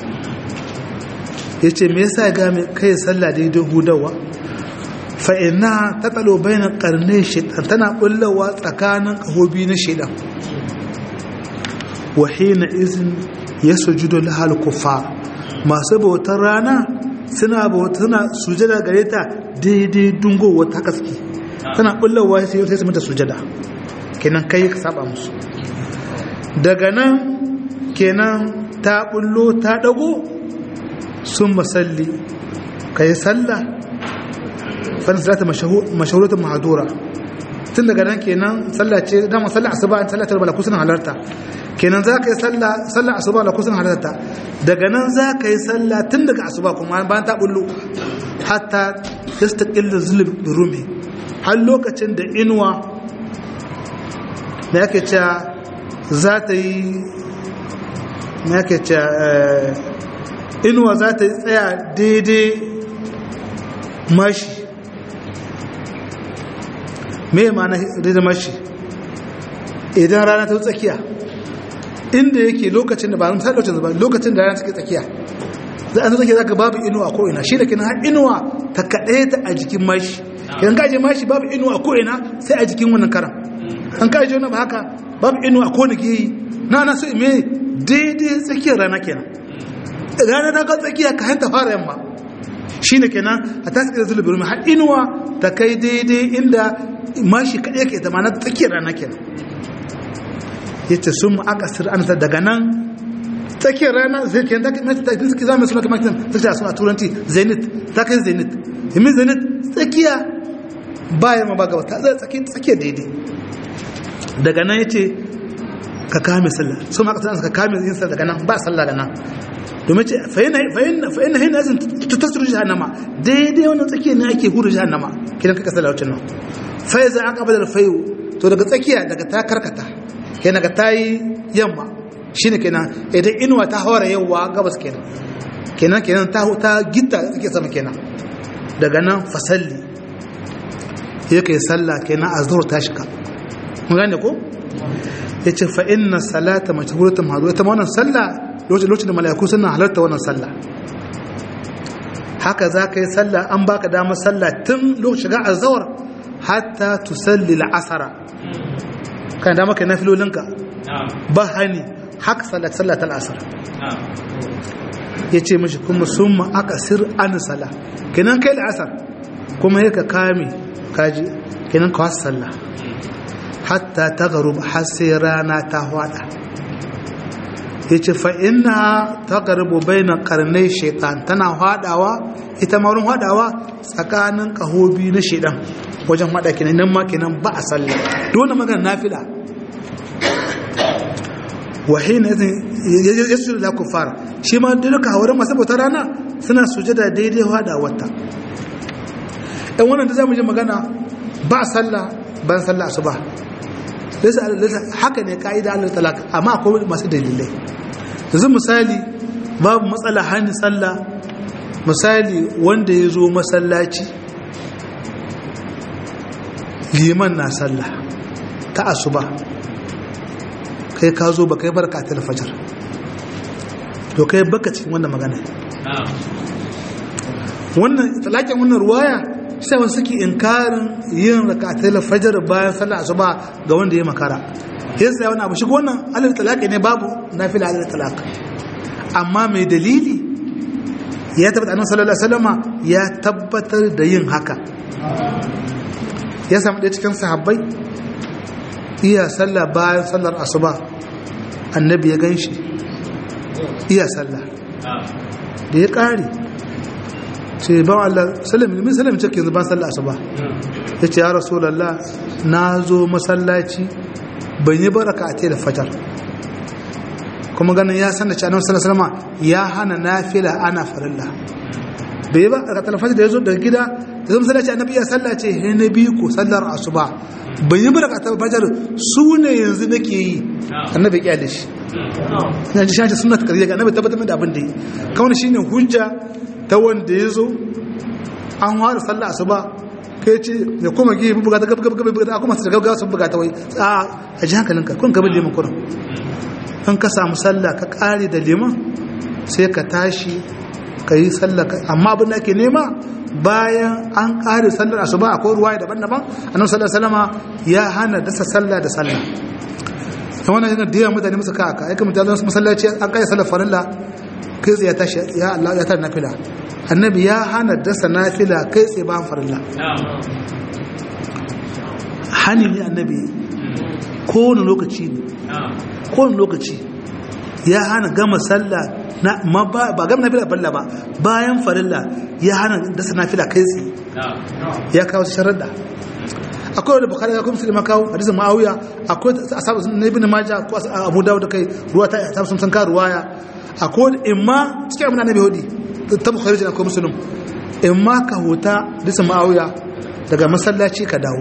yace me yasa ga me kai sallah daidai hudawa fa inna tatlu bayna qarnay shaytan tana bullowa tsakanin kahobi na shaytan wa hina izin yasjudu lahal kuffar masu bautar rana suna sujada gare ta daidai dungo wata kaski tana bullawa sai su mata sujada kenan kai ka saba musu daga nan kenan ta bullo ta dago sun masalli kai sallah fa salatu mashhuratu mahdura tun daga nan kenan sallah ce dama sallah asuba an sallatar bala kusan halarta kenan za ka yi sallah asuba la kusan halarta daga nan za ka yi sallah tun daga asuba kuma bayan ta bullo hatta yastaqillu zulub birumi har lokacin da inuwa me yake cewa za ta yi me yake cewa inuwa za ta tsaya daidai mashi me ma'ana daidai mashi idan rana ta tsakiya inda yake lokacin da ba mun sadauce ba lokacin da rana take tsakiya za a tsakiya zaka babu inuwa ko ina shi da kina har inuwa ta kade ta a jikin mashi idan ka je mashi babu inuwa ko ina sai a jikin wannan karan an ka je wannan ba haka babu inuwa ko da ke na so me daidai tsakiyar rana kenan rana ta ka tsakiya ka hanta fara yamma shine kenan a tasiri da zulubin har inuwa ta kai daidai inda mashi kade ke ta mana tsakiyar rana kenan yace sun mu aka sir an daga nan tsakiyar rana zai ke da suke zama suna kamar kitan ta suna turanci zenith ta kai zenith himin zenith tsakiya baya ma ba gaba ta tsakiyar daidai daga nan yace ka kame sallah sun aka sir ka kame yin sallah daga nan ba sallah daga nan domin ce fa yana hin azin tasru jahannama daidai wannan tsakiyar ne ake huru jahannama kidan kaka sallah wacin nan fa iza aqbala al-fayu to daga tsakiya daga ta karkata kenan ga tayi yamma shine kenan idan inuwa ta hawara yawa gabas kenan ta gitta take sama kenan daga nan fasalli yake sallah kenan azhur ta shika mun gane ko yace fa inna salata mashhuratun hadu ita wannan sallah lokacin da malaiku suna halarta wannan sallah haka zaka yi sallah an baka damar sallah tun lokacin shiga azhar hatta tusalli al-asr kan da maka nafilolinka ba hani haka sallatal asr yace mishi kuma summa aka sir an sala kenan kai al-asr kuma yaka kame kaji kenan ka wasa sallah hatta taghrub hasirana ta hwada yace fa inna tagrubu baina qarnay shaytan tana hwadawa ita ma wurin hwadawa tsakanin kahobi na shaytan wajen hada kenan nan ma kenan ba a sallah duk wannan magana nafila wahina yasjudu la kufar shi ma duka hawaren masu bautar rana suna sujada daidai hada wata dan wannan da zamu je magana ba sallah ban sallah asuba haka ne kaida Allah talaka amma akwai masu dalilai yanzu misali babu matsala hani sallah misali wanda ya zo masallaci liman na sallah ta asuba kai ka zo ba kai barka ta fajar to kai baka cikin wannan magana wannan talakin wannan ruwaya sai wasu suke inkarin yin rakatul fajr bayan sallar asuba ga wanda ya makara yasa wannan abu shi wannan alal talaqi ne babu nafila alal talaq amma mai dalili ya tabbata annabi sallallahu alaihi wasallama ya tabbatar da yin haka ya samu da cikin sahabbai iya sallah bayan sallar asuba annabi ya ganshi iya sallah da ya kare sai ba Allah sallam ce ke zuban sallah asuba ya ce ya rasulallah na zo masallaci ban yi baraka a te da fajar kuma ganin ya san da ci annabi sallallahu alaihi wasallam ya hana nafila ana farilla bai ba a talfajar da ya zo daga gida da zo masallaci annabi ya sallace he na biyu ko sallar asuba ban yi baraka ta fajar su ne yanzu nake yi annabi ya da shi ina ji shi sunna ta kariya annabi tabbatar da abin da yi kawai shine hujja ta wanda ya zo an ware sallah asuba kai ce ya kuma gi buga ta gaba kuma su gaba sun buga ta wai a ji hankalinka kun gaba liman kurin in ka samu sallah ka kare da liman sai ka tashi ka yi sallah amma abin da ake nema bayan an kare sallar asuba akwai ruwaya daban-daban annabi sallallahu alaihi wasallama ya hana dasa sallah da sallah ta wannan yana da yawa mutane musu ka aka aika mutane masallaci an kare sallar farilla kai tsaye tashi ya Allah ya tar nafila annabi ya hana dasa nafila kai tsaye ba farilla hani ne annabi kowane lokaci ne kowane lokaci ya hana gama sallah ba gama nafila farilla ba bayan farilla ya hana dasa nafila kai tsaye ya kawo sharaɗa akwai wanda bukari ya kuma musulma kawo hadisin ma'awiya akwai asabu na ibn majah ko abu dawud da kai ruwa ta asabu sun ka ruwaya akwai imma cikin abin annabi hudi ta bukhari da akwai muslim imma ka huta hadisin ma'awiya daga masallaci ka dawo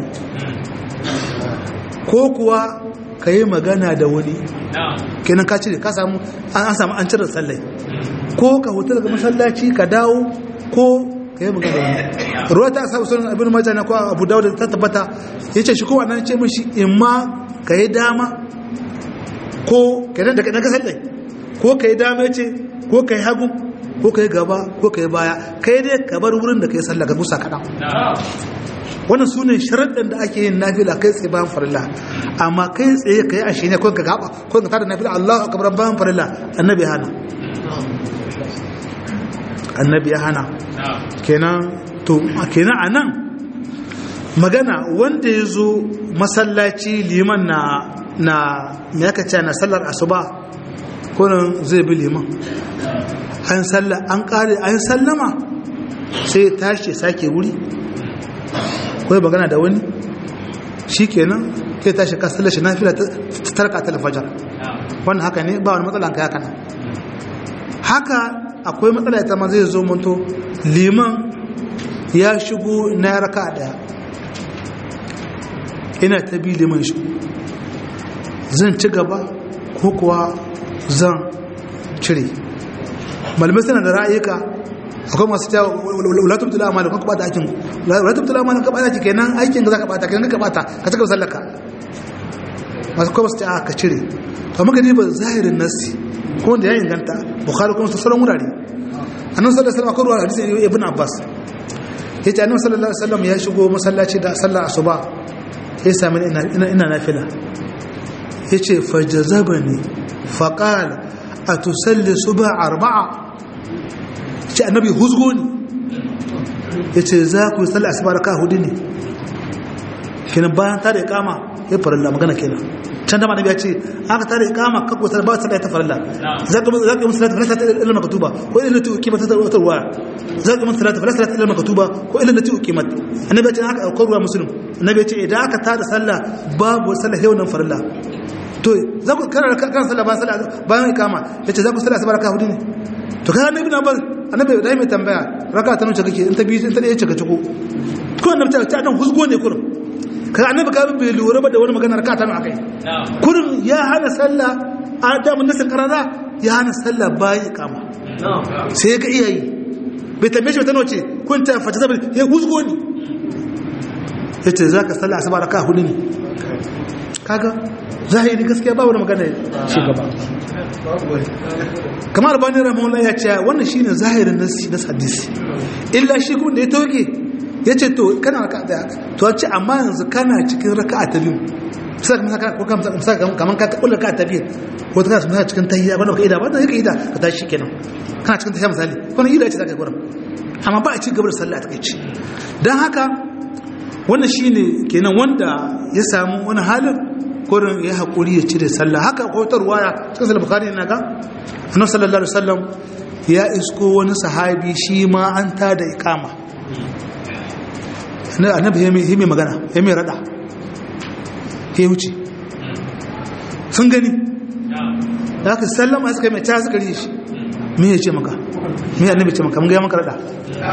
ko kuwa ka yi magana da wani kenan ka cire ka samu an samu an cire sallai ko ka huta daga masallaci ka dawo ko ka yi magana da wani ruwa ta asabu sunan abin majah na ko abu dawud ta tabbata yace shi ko wannan ce mishi imma ka yi dama ko kenan daga sallai ko ka yi dama ce ko ka yi hagu ko ka yi gaba ko ka yi baya kai dai ka bar wurin da ka yi sallah ka gusa kaɗan wannan su ne sharaɗin da ake yin nafila kai tsaye bayan farilla amma kai tsaye ka yi a shi ne ko ka gaba ko ka tada nafila Allah akbar bayan farilla annabi hana annabi ya hana kenan a nan magana wanda ya zo masallaci liman na me aka ce na sallar asuba kunan zai bi liman an kare an sallama sai tashi sake wuri kawai magana da wani shi kenan kai tashi ka sallashi na fila ta tarka ta alfajar wannan haka ne ba wani matsala ka haka nan haka akwai matsala ita ma zai zo manto liman ya shigo na raka daya ina ta bi liman shi zan ci gaba ko kuwa zan cire malamai suna da ra'ayika akwai masu ta wulatun tula amalin kan kabata aikin wulatun tula amalin kabata ki kenan aikin ka za ka bata kenan ka bata ka cika sallaka masu kuma su ta ka cire to maka ne ba zahirin nasi ko wanda ya inganta bukhari kuma su sauran wurare annabi sallallahu alaihi wasallam akwai ruwa hadisi ibn abbas yace annabi sallallahu alaihi wasallam ya shigo masallaci da sallar asuba ya sami ina nafila yace fajazabani faqala atusalli subha arba'a ce annabi huzgo ne yace za ku sallar asuba raka hudu ne kenan bayan ta da ikama ya farilla magana kenan can da annabi ya ce aka tare ikama kako ta ba ta ta farilla za ka yi musallata falasa ta ilal maktuba ko ilal lati uqimat ta ruwa za ka yi musallata falasa ta ilal maktuba ko ilal lati uqimat annabi ya ce aka aukar ruwa muslim annabi ya ce idan aka tada sallah babu sallah yau nan farilla to za ku kana kan sallah bayan ikama yace za ku sallah asuba raka hudu ne to kana annabi na bar annabi da mai tambaya raka ta nace kake in ta bi in ta dace ka ciko ko annabi ta dan husgo ne kurum kaga annabi ka bai lura ba da wani magana raka ta akai kurum ya hana sallah adamu nasin karara ya hana sallah bayan ikama sai ka iya yi bai tambaye shi ta noce kun ta fata saboda ya huzgo ni yace zaka sallah asuba raka hudu ne kaga zahiri gaskiya ba wani magana shi gaba kamar albani rahimahullah ya ce wannan shine zahirin nasi na hadisi illa shi kuma da ya toke yace to kana raka da to ce amma yanzu kana cikin raka'a ta biyu sai kaman ka kula ka ta biyu ko ta kana cikin tahiyya ba da kai da ba da kai da ka tashi kenan kana cikin tahiyya misali wannan ida ce zaka gurin amma ba a ci gaba da sallah ta kai ci dan haka wannan shine kenan wanda ya samu wani halin kurin ya haƙuri ya cire sallah haka kwatar waya cikin sallah bukari na ga annabi sallallahu alaihi wasallam ya isko wani sahabi shi ma an ta da ikama annabi ya mai magana ya mai rada ya wuce sun gani da haka sallama suka mai ta suka rishi me ya ce maka me annabi ce maka mun ga maka rada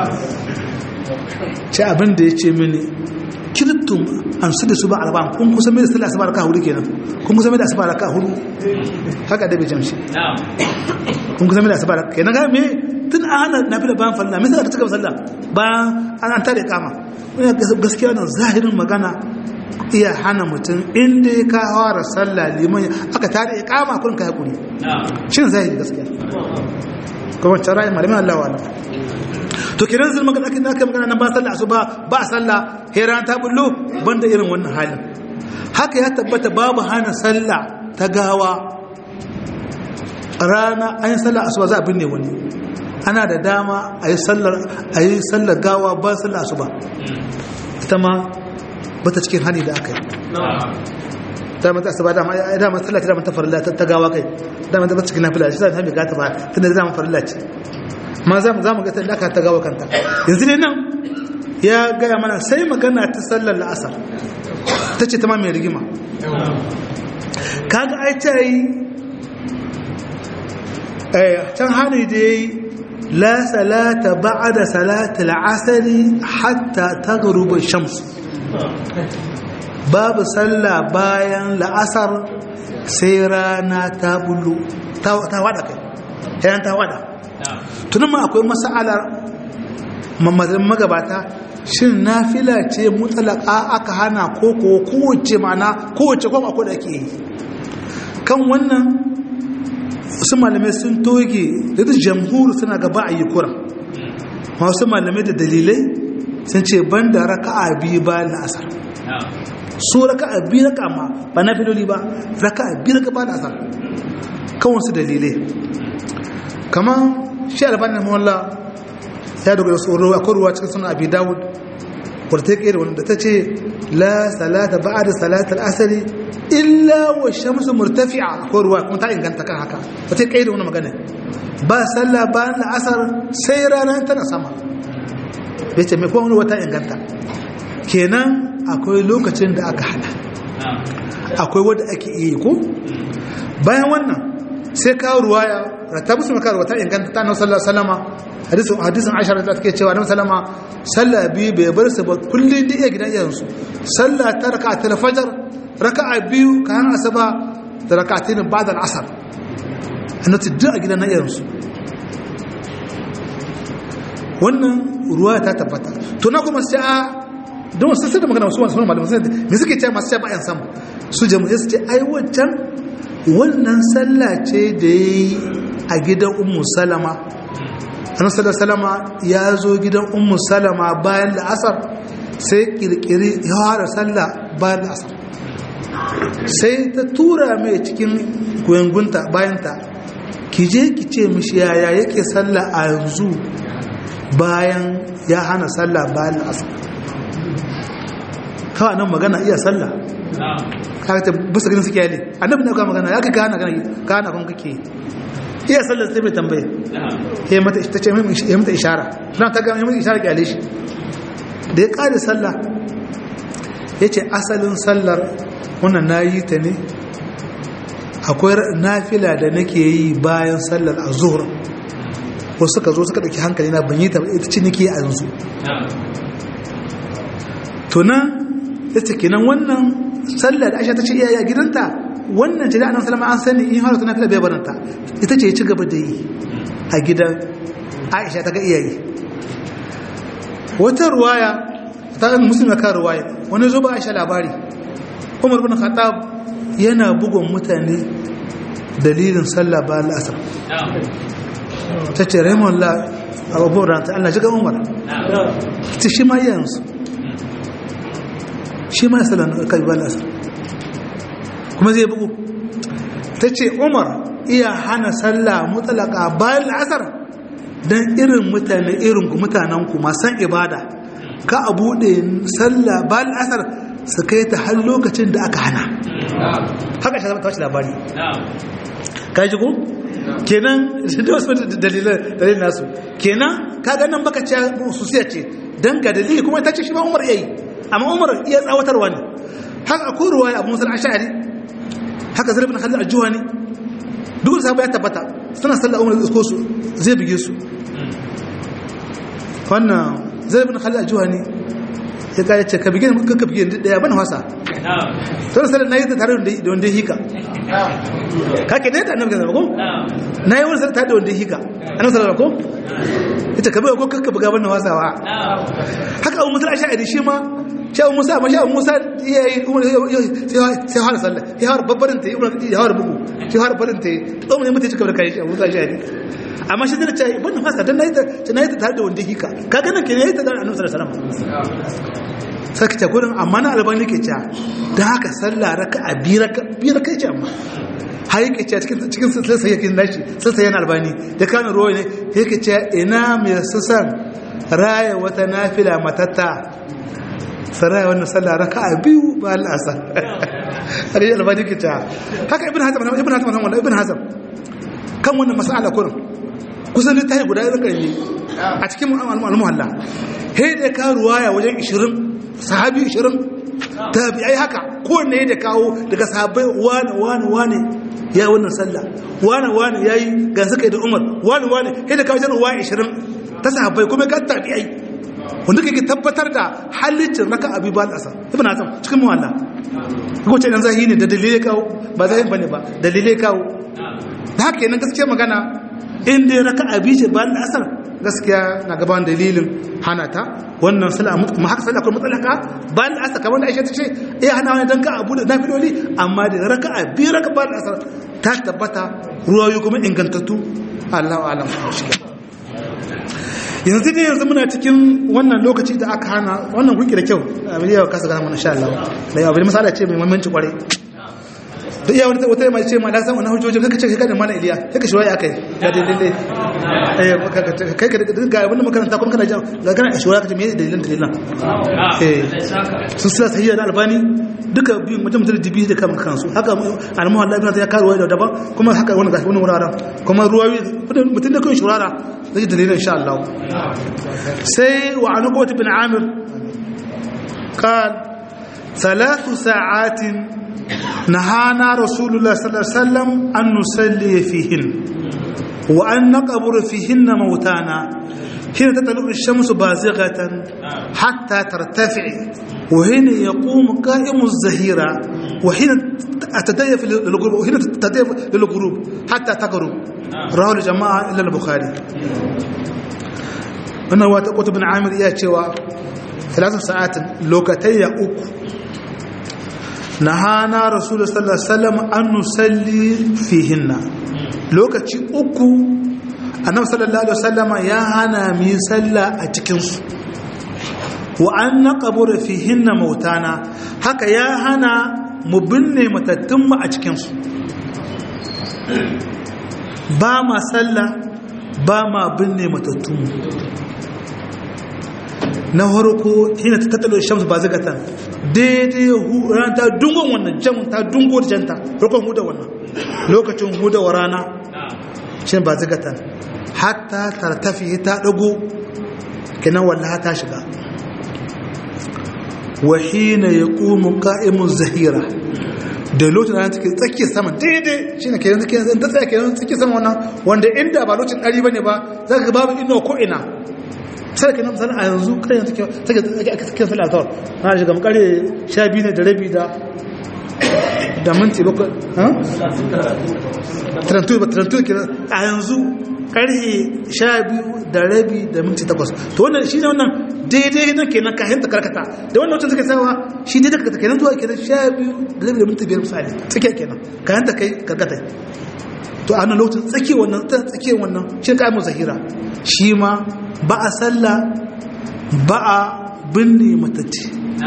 ce abin da ya ce mini kirtum an su da su ba arba'an kun kusa mai da sallah asuba raka hudu kenan kun kusa mai da asuba raka hudu haka da bai jamshi kun kusa mai da asuba raka kenan ga me tun a hana nafila bayan falla me sai ka cika sallah bayan an tare kama gaskiya wannan zahirin magana iya hana mutum inda ya kawara sallah liman aka tare kama kun ka hakuri shin zahiri gaskiya kuma tarai malamin Allah wa to kiran zul magana kin aka magana nan ba sallah asuba ba sallah heran ta bullo banda irin wannan halin haka ya tabbata babu hana sallah ta gawa rana ayin sallah asuba za a binne wani ana da dama ayi sallar gawa ba sallah asuba ita ma bata cikin hani da aka yi dama ta asuba dama sallah ta ta farilla ta gawa kai dama ta cikin nafila shi sai ta bi gata ba tunda dama farilla ce ma za mu ga da aka ta gawa kanta yanzu ne nan ya gaya mana sai magana ta sallar la'asar ta ce ta ma mai rigima kaga ai ta yi can hannu da ya yi la salata ba'ada salata la'asari hatta ta garuba shamsu babu sallah bayan la'asar sai rana ta bulu ta wada kai yayin ta wada tunan ma akwai mas'alar magabata shin nafila ce mutalaka aka hana ko kowace mana kowace kuma akwai da ake yi kan wannan wasu malamai sun toge da jamhur suna gaba a yi kura wasu malamai da dalilai sun ce ban da raka'a biyu bayan la'asar su raka'a biyu raka'a ma ba na filoli ba raka'a biyu raka'a bayan la'asar kan wasu dalilai kamar shi albanin mawalla ya dogara tsoro akwai ruwa cikin suna abi dawud wadda ta kera wanda ta ce la salata ba'da salatul asri illa wa shamsu murtafi'a akwai ruwa kuma ta inganta kan haka ta ta kera wani magana ba sallah bayan la'asar sai ranar tana sama bai ce mai kuma wani wata inganta kenan akwai lokacin da aka hada akwai wadda ake iya ko bayan wannan sai kawo ruwaya rattabu su maka wata inganta ta nan sallallahu alaihi wasallama hadisin Aisha da take cewa nan sallama sallah biyu bai bar su ba kullun da iya gidan iyansu sallah ta raka'atul fajr raka'a biyu kan asaba da raka'atin ba'da al-asr annati da gidan iyansu wannan ruwa ta tabbata to na kuma sai a don sai da magana wasu malaman sai me suke cewa masu cewa bayan samu su jama'a su ce ai wancan wannan sallah ce da yayi a gidan ummu salama annabi salama ya zo gidan ummu salama bayan la'asar sai kirkiri ya fara sallah bayan la'asar sai ta tura mai cikin goyengunta bayanta ki je ki ce mishi yaya yake sallah a yanzu bayan ya hana sallah bayan la'asar kawai nan magana iya sallah kawai ta basa ginin suke yale annabi na kawo magana ya kai kana kun kake iya sallar sai mai tambaye ya mata ishara na ta gama ya mata ishara kyale shi da ya kare sallah ya ce asalin sallar wannan na yi ta ne akwai nafila da nake yi bayan sallar a zuhur wasu suka zo suka ɗauki hankali na ban yi ta ita ce nake a yanzu tunan ya ce kenan wannan sallar da aisha ta ce iyaye a gidanta wannan ce da annabi sallama an sani in har tana fila bai baranta ita ce ya ci gaba da yi a gidan Aisha ta ga iyayi. Wata ruwaya ta Muslim ka ruwaya wani zo ba Aisha labari Umar bin Khattab yana bugun mutane dalilin sallah ba al'asar. Ta ce Raymond la abubuwan ta Allah jiga Umar ta shi ma yansu shi ma sallah kai ba al'asar kuma zai bugu. Ta ce Umar iya hana sallah mutalaka bayan al'asar don irin mutane irin ku mutanen ku masan ibada ka a buɗe sallah bayan al'asar su kai ta har lokacin da aka hana. Haka shi ta wace labari ka ji ko kenan da wasu dalilin nasu kenan ka ganin baka ce hususiya ce don ga dalili kuma ta ce shi ma Umar yayi amma Umar iya tsawatarwa ne. Haka akwai ruwaya Abu Musa al-Ash'ari haka Zaid ibn Khalid al-Juhani duk da sahabbai ya tabbata suna sallah Umar da su zai bige su. Wannan Zaid ibn Khalid al-Juhani ya kai ce ka bige mu ka bige ni daya ban wasa to sai nayi ta tare da wanda hika ka ke da annabi sallallahu alaihi wasallam nayi wani sai tare da wanda hika annabi sallallahu alaihi wasallam ita ka bai ko ka buga ban wasawa. Haka Abu Musa al-Ash'ari shi ma Shehu Musa ya yi sai har sallah ya har babbarin ta ya har bugu shi har barin ta to mun mutai cika da kai Shehu Musa shari amma shi da ce ban fasa dan nayi ta tare da wanda hika kaga nan ke yayi ta da Annabi sallallahu alaihi wasallam sai ta gurin amma na albani ke cewa da haka sallah raka'a biyar kai ce amma har yake cewa cikin sai yake nashi sai yana albani da kana ruwa ne yake cewa ina mai susan raya wata nafila matatta sarai wannan sallah raka'a biyu ba al'asar har yi albani ke ta haka ibn hazm kan wannan mas'ala kurin kusan da tayi guda irin ne a cikin al-muhalla he da ka ruwaya wajen 20 sahabi 20 tabi'ai haka kowanne da kawo daga sahabbai wani ya wannan sallah wani yayi ga suka da Umar wani he da kawo ruwaya 20 ta sahabbai kuma ga tabi'ai wanda kake tabbatar da halittar raka abi ba al'asar ibn azam cikin muwalla ko ce dan zahiri ne da dalilai kawo ba zahiri bane ba dalilai kawo da haka yana gaskiya magana in dai raka abi ce ba al'asar gaskiya na gaban dalilin hana ta wannan sallah kuma haka sallah kuma mutalaka ba al'asar kamar da Aisha ta ce hana wani dan ka abu da nafiloli amma da raka abi raka ba al'asar ta tabbata ruwayu kuma ingantattu Allahu a'lam. Yanzu ne muna cikin wannan lokaci da aka hana wannan kuki da kyau abin yau kasa gana mana insha Allah da yau abin misala ce mai muhimmanci kwarai da iya wata mai ce ma da san wannan hujjoji kaka ce kai da mana Iliya kaka shi waye akai ga dalilai kai ka ga abin da makaranta kuma kana jan ga kana shi waye kace me dalilan sun sila sahiha da albani duka biyu mutum da dibi da kan kansu haka al-muhalla ibn ya karuwa da daban kuma haka wannan gashi wannan wuraren kuma ruwayi mutum da kan shurara zai dalilin insha Allah. Sai wa an Uqbah bin Amir قال 3 ساعات نهانا رسول الله صلى الله عليه وسلم أن نصلي فيهن وأن نقبر فيهن موتانا حين تطلع الشمس بازغة حتى ترتفع وحين يقوم قائم الزهيرة وحين تتديف للغروب حتى تغرب رواه الجماعة إلا البخاري. أنا واتقوت بن عامر ياتشوا 3 ساعات لوكتي أكو نهانا رسول الله صلى الله عليه وسلم أن نصلي فيهن لوكتي أكو النبي صلى الله عليه وسلم يا هنا مي صلى أتكنس وأن نقبر فيهن موتانا هكا يا هنا مبني متتم أتكنس باما صلى باما بني متتم na harko hina ta tattalo shamsu ba zagatan daidai ran ta dungon wannan jan ta dungo da janta rukun huda wannan lokacin huda wa rana shi ba zagatan hatta tartafi ta dago kenan wallahi ta shiga wa hina yaqumu qa'imu zahira da lokacin da take tsakiyar sama daidai shine kenan take da tsaya kenan tsakiyar sama wannan wanda inda ba lokacin dari bane ba zaka ga babu inda ko ina sai kenan misali a yanzu kai yanzu take sallah ta na shiga makare 12 ne da rabi da da minti 7 32 kenan a yanzu karhe 12 da rabi da minti 8 to wannan shine wannan daidai nan kenan ka hinta karkata da wannan wacce suka sawa shi daidai karkata kenan zuwa kenan 12 da rabi da minti 5 misali tsakiya kenan ka hinta kai karkata to a nan lokacin tsakiyar wannan shi ka mu zahira shi ma ba a sallah ba a binne matacce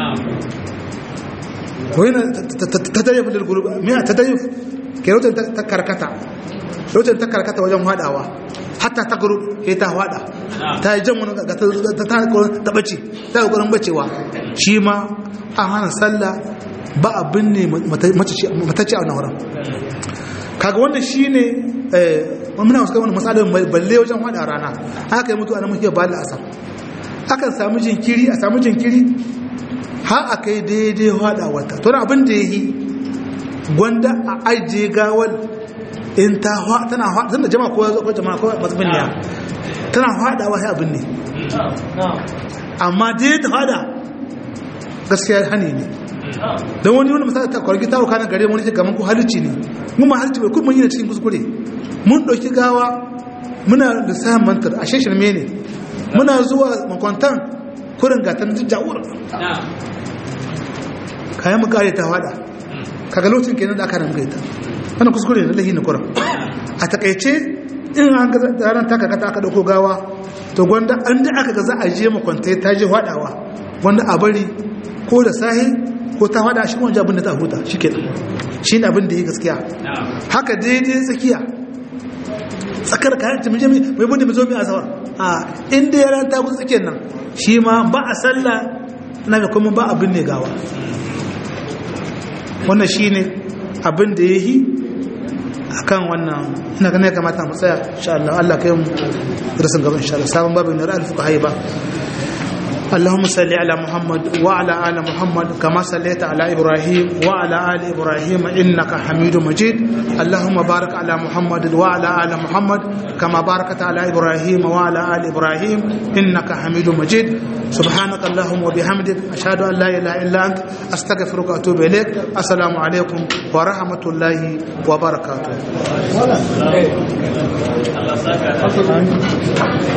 wani ta tarif da gurbi mai ta tarif ke lokacin ta karkata wajen hadawa hatta ta gurbi ya ta hada ta yi jan wani ta bace ta yi ƙwarin bacewa shi ma an hana sallah ba a binne matacce a wani wurin kaga wannan shi ne muna wasu wani matsalin balle wajen hada rana haka yi mutu a namun ba da asar akan samu jinkiri har a kai daidai hada wata to abin da ya yi gwanda a ajiye gawal in tana hada da jama'a kowa zuwa jama'a kowa masu binniya tana hadawa sai abin ne amma daidai hada gaskiya hani ne don wani misali ta kwargi ta wuka na gare wani gaman ku halicci ne mun ma halicci bai kuma mun yi da cikin kuskure mun ɗauki gawa muna da sayan mantar a sheshin mene muna zuwa makwantan kurin gatan duk jawur kayan mu kare ta fada kaga lokacin kenan da aka rangaita wannan kuskure ne lahi ne kurin a takaice in an ga ranar ta kakata aka dauko gawa to gwanda an da aka ga za a je makwantai ta je fadawa wanda a bari ko da sahi ko ta fada shi wanda abin da ta huta shi ke shi ne abin da yi gaskiya haka daidai tsakiya tsakar kayan timijami mai bude mai zo mai asawar a inda ya ranta kusa tsakiyar nan shi ma ba a sallah na mai kuma ba abin ne gawa wannan shi ne abin da ya yi a kan wannan ina ganin ya kamata mu tsaya insha Allah Allah kai mu darasin gaban insha Allah sabon babin na ra'al fuqaha ba اللهم صل على محمد وعلى آل محمد كما صليت على إبراهيم وعلى آل إبراهيم إنك حميد مجيد اللهم بارك على محمد وعلى آل محمد كما باركت على إبراهيم وعلى آل إبراهيم إنك حميد مجيد سبحانك اللهم وبحمدك أشهد أن لا إله إلا أنت أستغفرك وأتوب إليك السلام عليكم ورحمة الله وبركاته